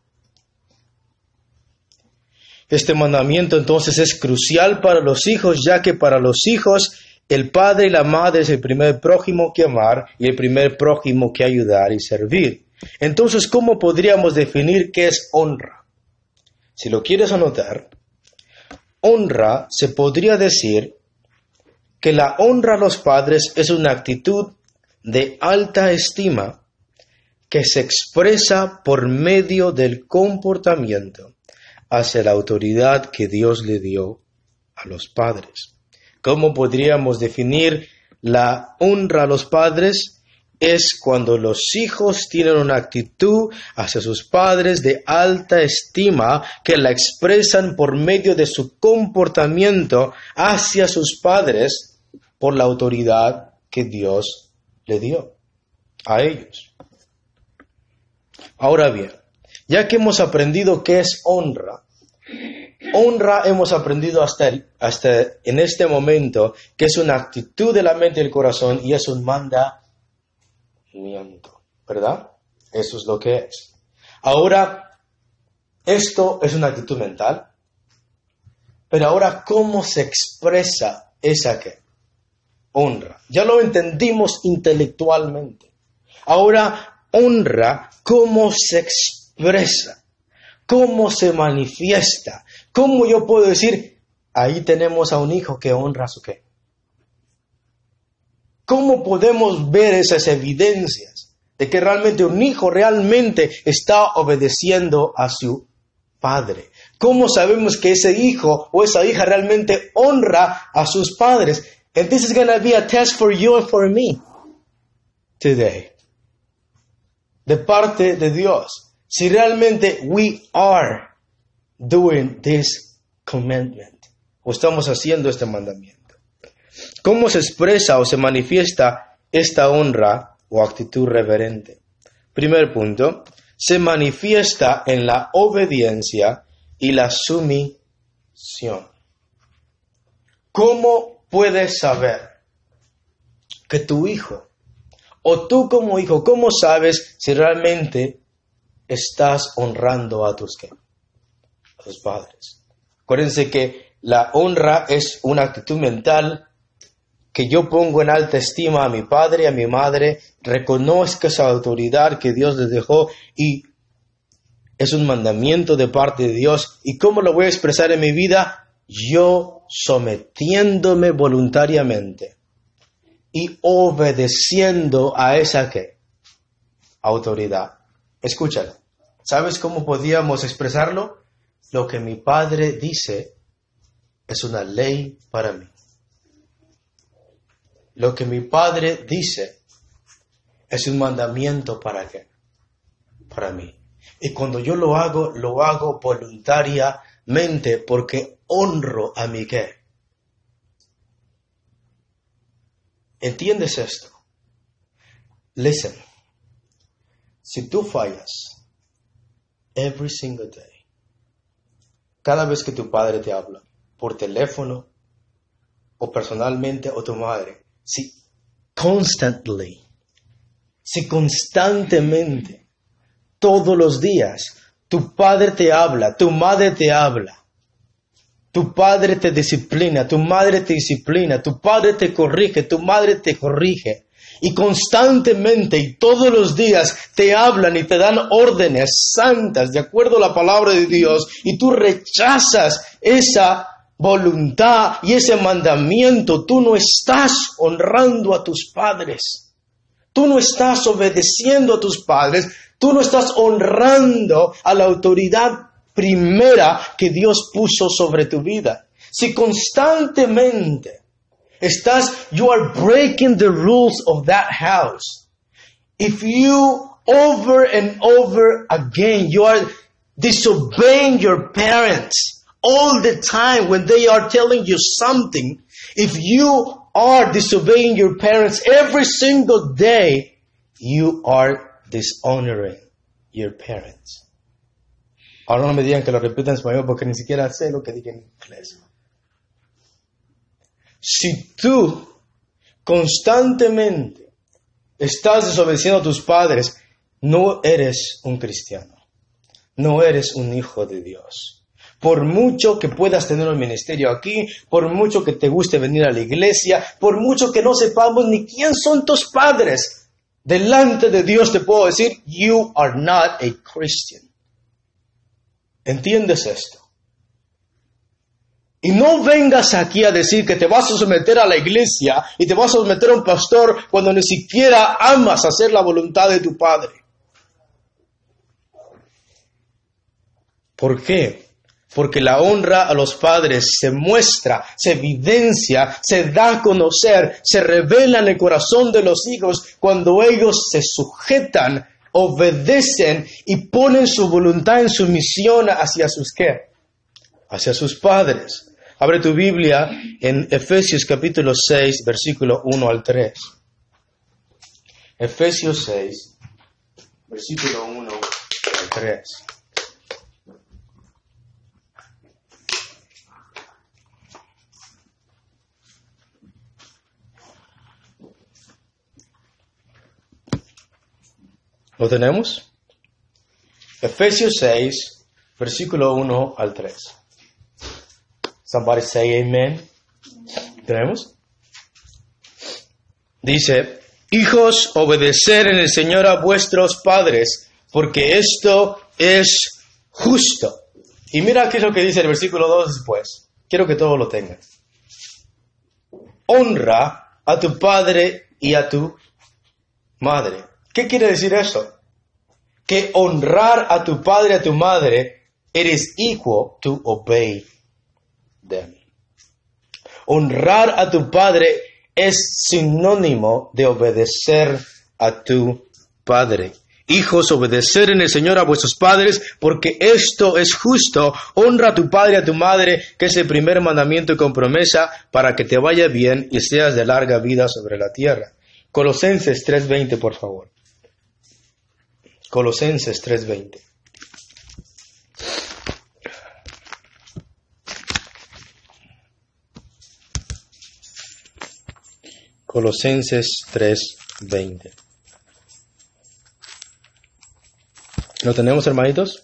Este mandamiento entonces es crucial para los hijos, ya que para los hijos el padre y la madre es el primer prójimo que amar y el primer prójimo que ayudar y servir. Entonces, ¿cómo podríamos definir qué es honra? Si lo quieres anotar, honra se podría decir que la honra a los padres es una actitud de alta estima que se expresa por medio del comportamiento hacia la autoridad que Dios le dio a los padres. ¿Cómo podríamos definir la honra a los padres? Es cuando los hijos tienen una actitud hacia sus padres de alta estima que la expresan por medio de su comportamiento hacia sus padres por la autoridad que Dios le dio a ellos. Ahora bien, ya que hemos aprendido qué es honra, honra hemos aprendido hasta, el, hasta en este momento que es una actitud de la mente y el corazón y es un mandamiento, ¿verdad? Eso es lo que es. Ahora, esto es una actitud mental, pero ahora, ¿cómo se expresa esa qué? Honra. Ya lo entendimos intelectualmente. Ahora, honra, ¿cómo se expresa? ¿Cómo se manifiesta? ¿Cómo yo puedo decir, ahí tenemos a un hijo que honra a su qué? ¿Cómo podemos ver esas evidencias de que realmente un hijo realmente está obedeciendo a su padre? ¿Cómo sabemos que ese hijo o esa hija realmente honra a sus padres? And this is going to be a test for you and for me today. De parte de Dios. Si realmente we are doing this commandment. O estamos haciendo este mandamiento. ¿Cómo se expresa o se manifiesta esta honra o actitud reverente? Primer punto. Se manifiesta en la obediencia y la sumisión. ¿Cómo puedes saber que tu hijo, o tú como hijo, cómo sabes si realmente estás honrando a tus, ¿qué? A tus padres? Acuérdense que la honra es una actitud mental que yo pongo en alta estima a mi padre y a mi madre, reconozco esa autoridad que Dios les dejó y es un mandamiento de parte de Dios. ¿Y cómo lo voy a expresar en mi vida? Yo sometiéndome voluntariamente y obedeciendo a esa ¿qué? Autoridad. Escúchalo. ¿Sabes cómo podíamos expresarlo? Lo que mi padre dice es una ley para mí. Lo que mi padre dice es un mandamiento para qué? Para mí. Y cuando yo lo hago, lo hago voluntariamente porque honro a mi qué. ¿Entiendes esto? Listen. Si tú fallas every single day, cada vez que tu padre te habla, por teléfono o personalmente o tu madre, si constantly, si constantemente, todos los días, tu padre te habla, tu madre te habla, tu padre te disciplina, tu madre te disciplina, tu padre te corrige, tu madre te corrige, y constantemente y todos los días te hablan y te dan órdenes santas de acuerdo a la palabra de Dios, y tú rechazas esa voluntad y ese mandamiento, tú no estás honrando a tus padres, tú no estás obedeciendo a tus padres, Tú no estás honrando a la autoridad primera que Dios puso sobre tu vida. Si constantemente estás, you are breaking the rules of that house. If you over and over again, you are disobeying your parents all the time when they are telling you something. If you are disobeying your parents every single day, you are dishonoring your parents. Ahora no me digan que lo repita en español porque ni siquiera sé lo que dije en inglés. Si tú constantemente estás desobedeciendo a tus padres, no eres un cristiano. No eres un hijo de Dios. Por mucho que puedas tener un ministerio aquí, por mucho que te guste venir a la iglesia, por mucho que no sepamos ni quién son tus padres, delante de Dios te puedo decir, you are not a Christian. ¿Entiendes esto? Y no vengas aquí a decir que te vas a someter a la iglesia y te vas a someter a un pastor cuando ni siquiera amas hacer la voluntad de tu padre. ¿Por qué? Porque la honra a los padres se muestra, se evidencia, se da a conocer, se revela en el corazón de los hijos cuando ellos se sujetan, obedecen y ponen su voluntad en sumisión hacia sus ¿qué? Hacia sus padres. Abre tu Biblia en Efesios capítulo seis, versículo uno al tres. Efesios seis, versículo uno al tres. ¿Lo tenemos? Efesios seis, versículo uno al tres. Somebody say amen. ¿Tenemos? Dice, hijos, obedecer en el Señor a vuestros padres, porque esto es justo. Y mira qué es lo que dice el versículo dos después. Quiero que todos lo tengan. Honra a tu padre y a tu madre. ¿Qué quiere decir eso? Que honrar a tu padre y a tu madre, it is equal to obey them. Honrar a tu padre es sinónimo de obedecer a tu padre. Hijos, obedecer en el Señor a vuestros padres, porque esto es justo. Honra a tu padre y a tu madre, que es el primer mandamiento con promesa, para que te vaya bien y seas de larga vida sobre la tierra. Colosenses tres veinte, por favor. Colosenses tres veinte. Colosenses tres veinte. ¿Lo tenemos, hermanitos?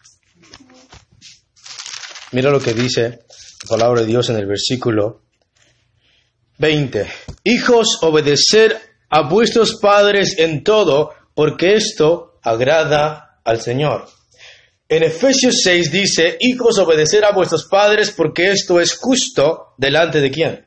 Mira lo que dice la palabra de Dios en el versículo veinte. Hijos, obedecer a vuestros padres en todo, porque esto agrada al Señor. En Efesios seis dice, hijos, obedecer a vuestros padres, porque esto es justo delante de ¿quién?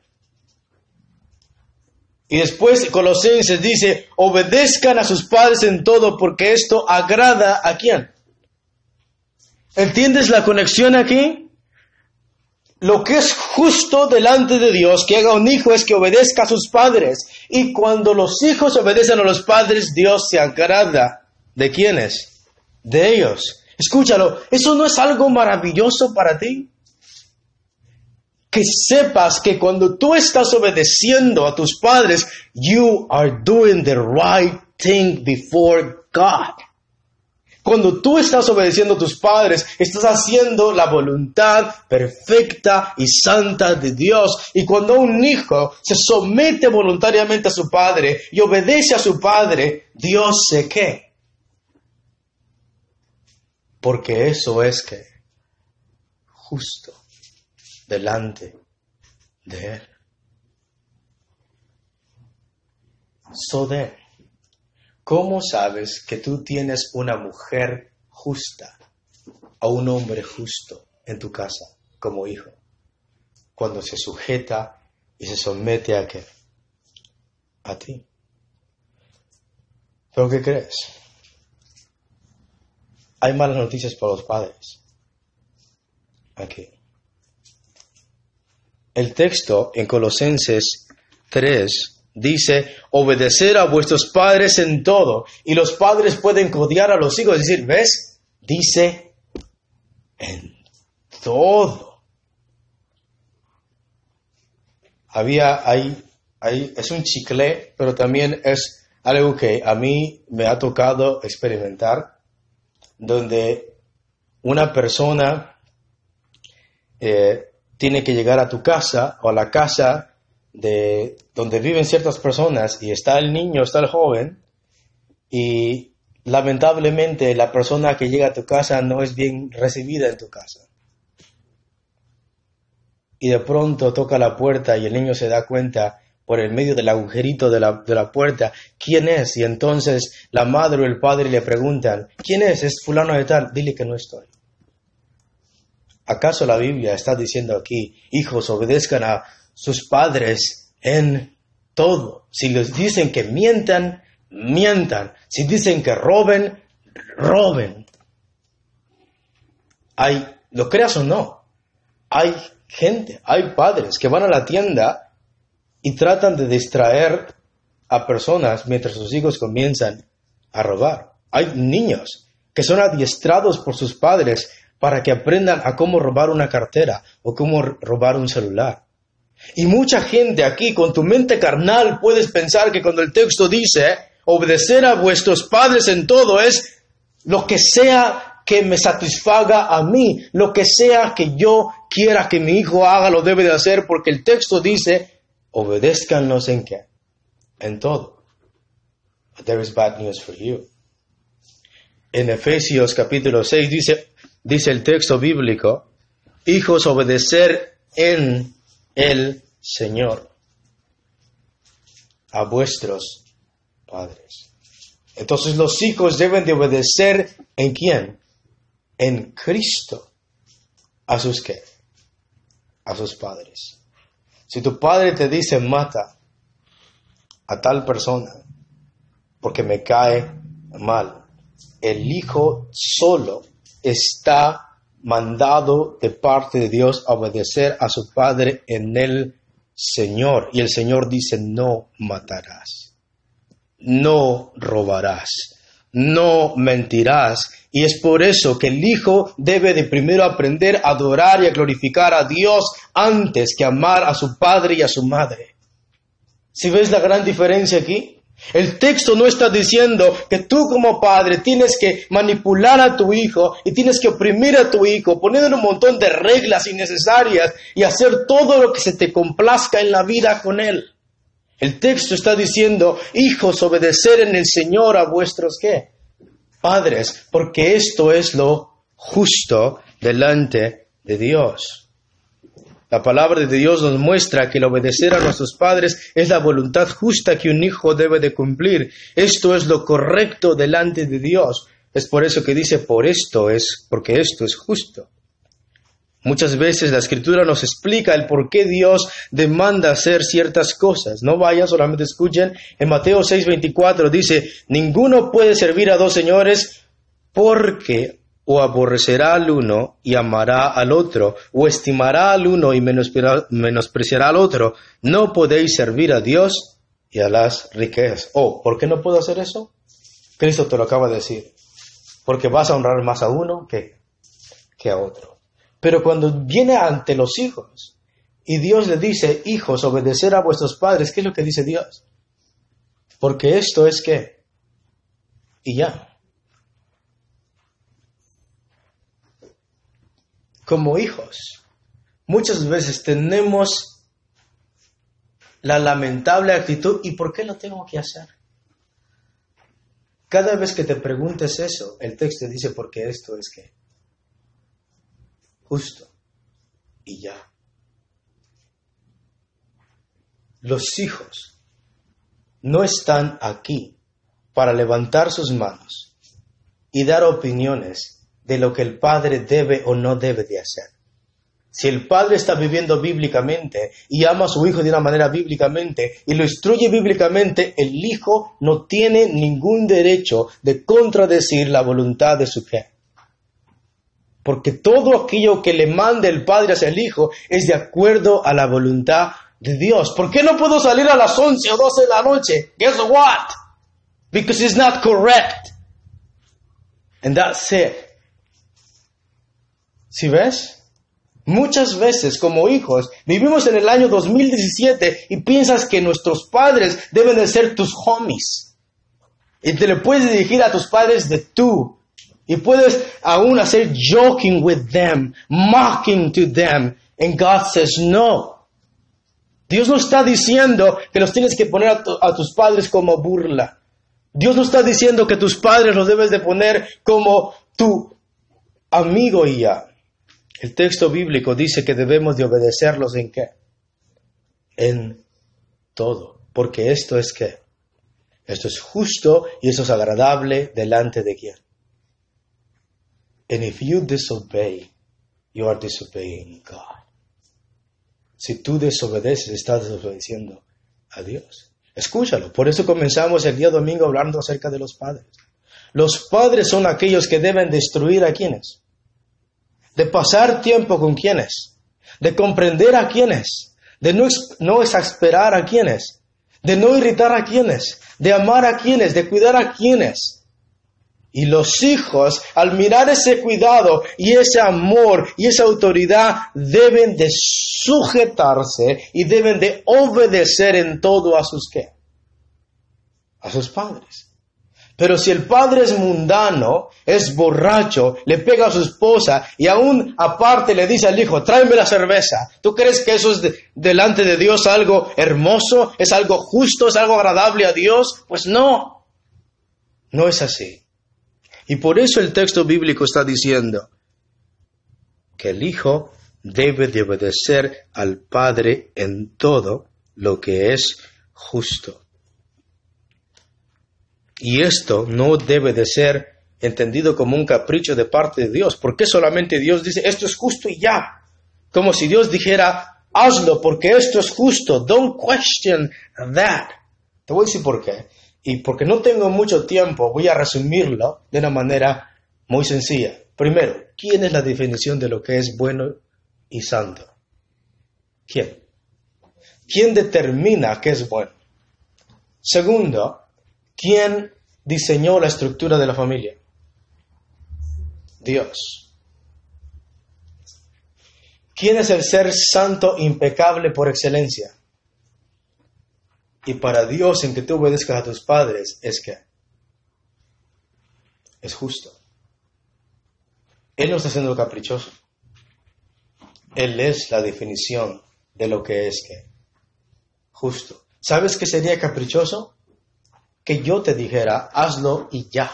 Y después Colosenses dice, obedezcan a sus padres en todo, porque esto agrada ¿a quién? ¿Entiendes la conexión aquí? Lo que es justo delante de Dios que haga un hijo es que obedezca a sus padres. Y cuando los hijos obedecen a los padres, Dios se agrada. ¿De quiénes? De ellos. Escúchalo, ¿eso no es algo maravilloso para ti? Que sepas que cuando tú estás obedeciendo a tus padres, you are doing the right thing before God. Cuando tú estás obedeciendo a tus padres, estás haciendo la voluntad perfecta y santa de Dios. Y cuando un hijo se somete voluntariamente a su padre y obedece a su padre, Dios se ¿qué? Porque eso es que justo delante de Él. So then, ¿cómo sabes que tú tienes una mujer justa o un hombre justo en tu casa como hijo? Cuando se sujeta y se somete a ¿qué? A ti. ¿Pero qué crees? hay malas noticias para los padres. Aquí. El texto en Colosenses tres dice, obedecer a vuestros padres en todo. Y los padres pueden odiar a los hijos. Es decir, ¿ves? Dice, en todo. Había ahí, ahí, es un chicle, pero también es algo que a mí me ha tocado experimentar, donde una persona eh, tiene que llegar a tu casa o a la casa de donde viven ciertas personas y está el niño, está el joven, y lamentablemente la persona que llega a tu casa no es bien recibida en tu casa. Y de pronto toca la puerta y el niño se da cuenta por el medio del agujerito de la, de la puerta, ¿quién es? Y entonces la madre o el padre le preguntan, ¿quién es? Es fulano de tal. Dile que no estoy. ¿Acaso la Biblia está diciendo aquí, hijos, obedezcan a sus padres en todo? Si les dicen que mientan, mientan. Si dicen que roben, roben. Hay, lo creas o no, hay gente, hay padres que van a la tienda y tratan de distraer a personas mientras sus hijos comienzan a robar. Hay niños que son adiestrados por sus padres para que aprendan a cómo robar una cartera o cómo robar un celular. Y mucha gente aquí, con tu mente carnal, puedes pensar que cuando el texto dice, obedecer a vuestros padres en todo, es lo que sea que me satisfaga a mí, lo que sea que yo quiera que mi hijo haga, lo debe de hacer, porque el texto dice, obedézcanlos en qué? En todo. But there is bad news for you. En Efesios capítulo seis dice, dice el texto bíblico, hijos, obedecer en el Señor a vuestros padres. Entonces los hijos deben de obedecer ¿en quién? En Cristo. ¿A sus qué? A sus padres. Si tu padre te dice mata a tal persona porque me cae mal, el hijo solo está mandado de parte de Dios a obedecer a su padre en el Señor. Y el Señor dice, no matarás, no robarás, no mentirás. Y es por eso que el hijo debe de primero aprender a adorar y a glorificar a Dios antes que amar a su padre y a su madre. ¿Sí ves la gran diferencia aquí? El texto no está diciendo que tú como padre tienes que manipular a tu hijo y tienes que oprimir a tu hijo, poniéndole un montón de reglas innecesarias y hacer todo lo que se te complazca en la vida con él. El texto está diciendo, hijos, obedecer en el Señor a vuestros ¿qué? Padres, porque esto es lo justo delante de Dios. La palabra de Dios nos muestra que el obedecer a nuestros padres es la voluntad justa que un hijo debe de cumplir. Esto es lo correcto delante de Dios. Es por eso que dice, por esto es, porque esto es justo. Muchas veces la Escritura nos explica el por qué Dios demanda hacer ciertas cosas. No vayan, solamente escuchen. En Mateo seis veinticuatro dice, ninguno puede servir a dos señores porque o aborrecerá al uno y amará al otro, o estimará al uno y menospreciará al otro. No podéis servir a Dios y a las riquezas. Oh, ¿por qué no puedo hacer eso? Cristo te lo acaba de decir. Porque vas a honrar más a uno que, que a otro. Pero cuando viene ante los hijos y Dios le dice, hijos, obedecer a vuestros padres, ¿qué es lo que dice Dios? Porque esto es ¿qué? Y ya. Como hijos, muchas veces tenemos la lamentable actitud, ¿y por qué lo tengo que hacer? Cada vez que te preguntes eso, el texto dice, porque esto es ¿qué? Justo. Y ya. Los hijos no están aquí para levantar sus manos y dar opiniones de lo que el padre debe o no debe de hacer. Si el padre está viviendo bíblicamente y ama a su hijo de una manera bíblicamente y lo instruye bíblicamente, el hijo no tiene ningún derecho de contradecir la voluntad de su, ¿qué? Porque todo aquello que le manda el Padre hacia el Hijo es de acuerdo a la voluntad de Dios. ¿Por qué no puedo salir a las once o doce de la noche? Guess what? Because it's not correct. And that's it. ¿Sí ves? Muchas veces como hijos vivimos en el año dos mil diecisiete y piensas que nuestros padres deben de ser tus homies. Y te le puedes dirigir a tus padres de tú. Y puedes aún hacer joking with them, mocking to them. And God says no. Dios no está diciendo que los tienes que poner a, tu, a tus padres como burla. Dios no está diciendo que tus padres los debes de poner como tu amigo y ya. El texto bíblico dice que debemos de obedecerlos ¿en qué? En todo. Porque esto es ¿qué? Esto es justo y esto es agradable delante de quién. And if you disobey, you are disobeying God. Si tú desobedeces, estás desobedeciendo a Dios. Escúchalo. Por eso comenzamos el día domingo hablando acerca de los padres. Los padres son aquellos que deben destruir a quienes. De pasar tiempo con quienes. De comprender a quienes. De no, no exasperar a quienes. De no irritar a quienes. De amar a quienes. De cuidar a quienes. Y los hijos, al mirar ese cuidado y ese amor y esa autoridad, deben de sujetarse y deben de obedecer en todo a sus ¿qué? A sus padres. Pero si el padre es mundano, es borracho, le pega a su esposa y aún aparte le dice al hijo, tráeme la cerveza. ¿Tú crees que eso es de, delante de Dios algo hermoso? ¿Es algo justo? ¿Es algo agradable a Dios? Pues no. No es así. Y por eso el texto bíblico está diciendo que el hijo debe de obedecer al padre en todo lo que es justo. Y esto no debe de ser entendido como un capricho de parte de Dios. ¿Por qué solamente Dios dice esto es justo y ya? Como si Dios dijera hazlo porque esto es justo. Don't question that. Te voy a decir por qué. Y porque no tengo mucho tiempo, voy a resumirlo de una manera muy sencilla. Primero, ¿quién es la definición de lo que es bueno y santo? ¿Quién? ¿Quién determina qué es bueno? Segundo, ¿quién diseñó la estructura de la familia? Dios. ¿Quién es el ser santo impecable por excelencia? Y para Dios, en que tú obedezcas a tus padres, es que es justo. Él no está siendo caprichoso. Él es la definición de lo que es que justo. ¿Sabes qué sería caprichoso? Que yo te dijera, hazlo y ya.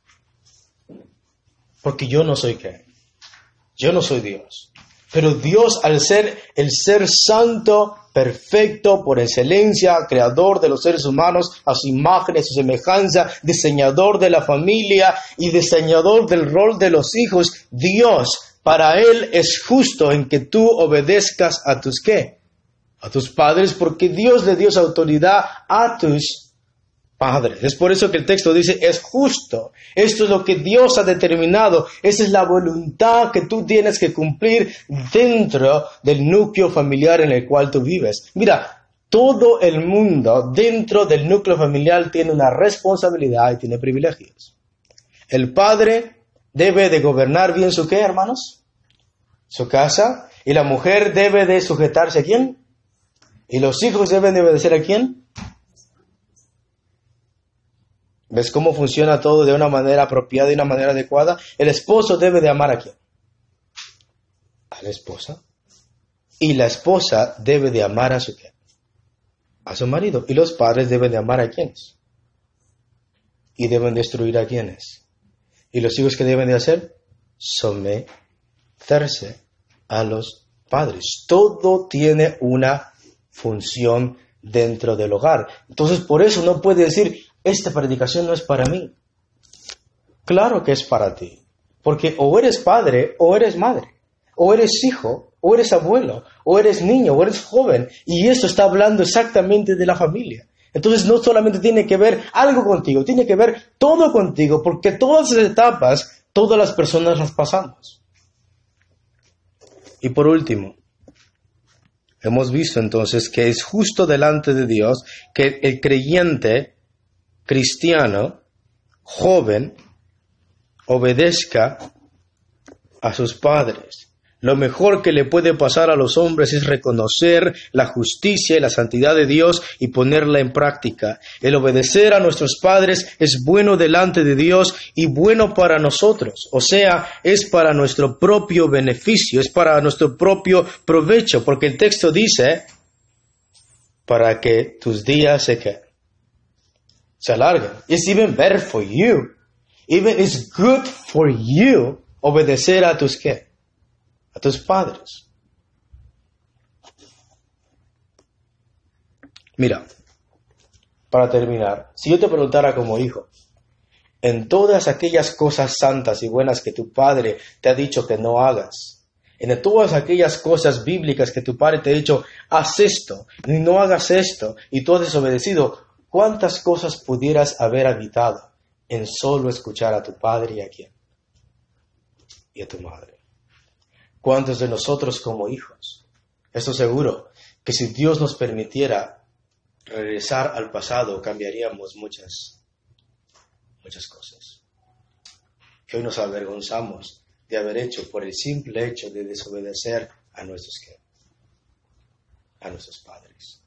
Porque yo no soy qué. Yo no soy Dios. Pero Dios, al ser el ser santo, perfecto, por excelencia, creador de los seres humanos, a su imagen, a su semejanza, diseñador de la familia y diseñador del rol de los hijos, Dios, para Él es justo en que tú obedezcas a tus ¿qué? A tus padres, porque Dios le dio esa autoridad a tus padres. Es por eso que el texto dice, es justo. Esto es lo que Dios ha determinado. Esa es la voluntad que tú tienes que cumplir dentro del núcleo familiar en el cual tú vives. Mira, todo el mundo dentro del núcleo familiar tiene una responsabilidad y tiene privilegios. El padre debe de gobernar bien su ¿qué, hermanos? Su casa. Y la mujer debe de sujetarse ¿a quién? Y los hijos deben de obedecer ¿a quién? ¿Ves cómo funciona todo de una manera apropiada y una manera adecuada? El esposo debe de amar ¿a quién? A la esposa. Y la esposa debe de amar a su ¿qué? A su marido. Y los padres deben de amar ¿a quiénes? Y deben destruir ¿a quiénes? ¿Y los hijos qué deben de hacer? Someterse a los padres. Todo tiene una función dentro del hogar. Entonces, por eso no puede decir, esta predicación no es para mí. Claro que es para ti. Porque o eres padre o eres madre. O eres hijo, o eres abuelo, o eres niño, o eres joven. Y eso está hablando exactamente de la familia. Entonces no solamente tiene que ver algo contigo, tiene que ver todo contigo. Porque todas las etapas, todas las personas las pasamos. Y por último, hemos visto entonces que es justo delante de Dios que el creyente cristiano, joven, obedezca a sus padres. Lo mejor que le puede pasar a los hombres es reconocer la justicia y la santidad de Dios y ponerla en práctica. El obedecer a nuestros padres es bueno delante de Dios y bueno para nosotros. O sea, es para nuestro propio beneficio, es para nuestro propio provecho, porque el texto dice, para que tus días se, ¿qué? se alarguen. It's even better for you. Even it's good for you obedecer a tus ¿qué? A tus padres. Mira, para terminar, si yo te preguntara como hijo, en todas aquellas cosas santas y buenas que tu padre te ha dicho que no hagas, en todas aquellas cosas bíblicas que tu padre te ha dicho, haz esto, y no hagas esto, y tú has desobedecido, ¿cuántas cosas pudieras haber evitado en solo escuchar a tu padre y a quién? Y a tu madre. ¿Cuántos de nosotros como hijos? Estoy seguro que si Dios nos permitiera regresar al pasado, cambiaríamos muchas, muchas cosas. Que hoy nos avergonzamos de haber hecho por el simple hecho de desobedecer a nuestros, ¿qué? A nuestros padres.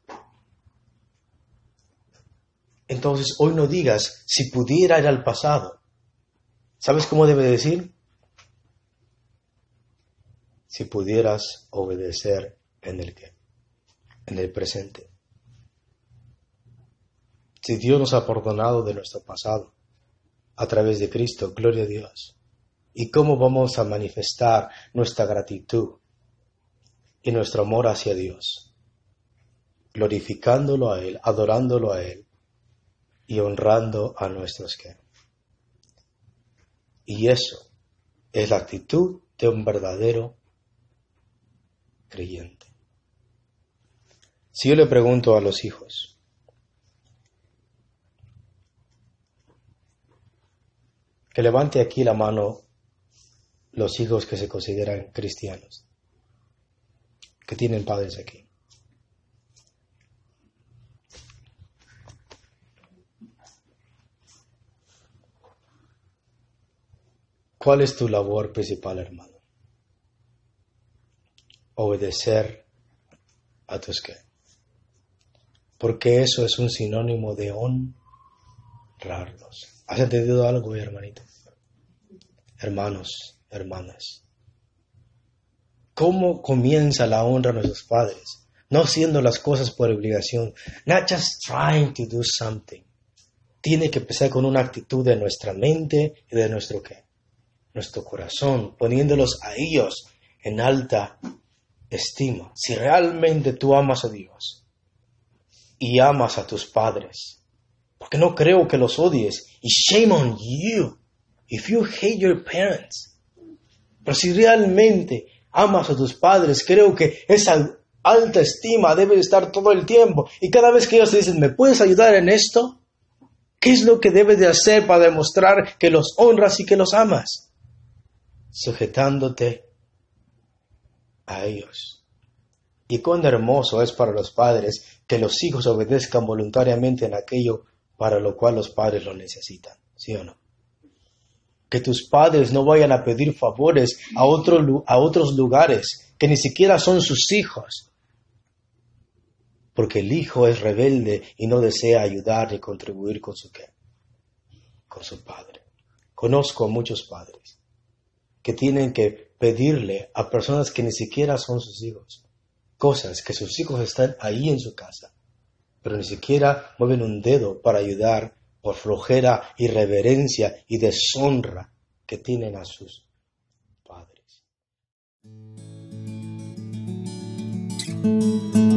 Entonces, hoy no digas, si pudiera ir al pasado. ¿Sabes cómo debe decir? Si pudieras obedecer en el qué, en el presente. Si Dios nos ha perdonado de nuestro pasado a través de Cristo, gloria a Dios. ¿Y cómo vamos a manifestar nuestra gratitud y nuestro amor hacia Dios? Glorificándolo a Él, adorándolo a Él y honrando a nuestros qué. Y eso es la actitud de un verdadero creyente. Si yo le pregunto a los hijos, que levante aquí la mano los hijos que se consideran cristianos, que tienen padres aquí. ¿Cuál es tu labor principal, hermano? Obedecer a tus qué. Porque eso es un sinónimo de honrarlos. ¿Has entendido algo, hermanito? Hermanos, hermanas. ¿Cómo comienza la honra a nuestros padres? No haciendo las cosas por obligación. Not just trying to do something. Tiene que empezar con una actitud de nuestra mente y de nuestro qué. Nuestro corazón, poniéndolos a ellos en alta estima. Si realmente tú amas a Dios y amas a tus padres, porque no creo que los odies, y shame on you if you hate your parents. Pero si realmente amas a tus padres, creo que esa alta estima debe estar todo el tiempo. Y cada vez que ellos te dicen, ¿me puedes ayudar en esto? ¿Qué es lo que debes de hacer para demostrar que los honras y que los amas? Sujetándote a ellos. Y cuán hermoso es para los padres que los hijos obedezcan voluntariamente en aquello para lo cual los padres lo necesitan, ¿sí o no? Que tus padres no vayan a pedir favores a, otro, a otros lugares que ni siquiera son sus hijos, porque el hijo es rebelde y no desea ayudar ni contribuir con su qué, con su padre. Conozco a muchos padres que tienen que pedirle a personas que ni siquiera son sus hijos cosas, que sus hijos están ahí en su casa, pero ni siquiera mueven un dedo para ayudar por flojera, irreverencia y deshonra que tienen a sus padres.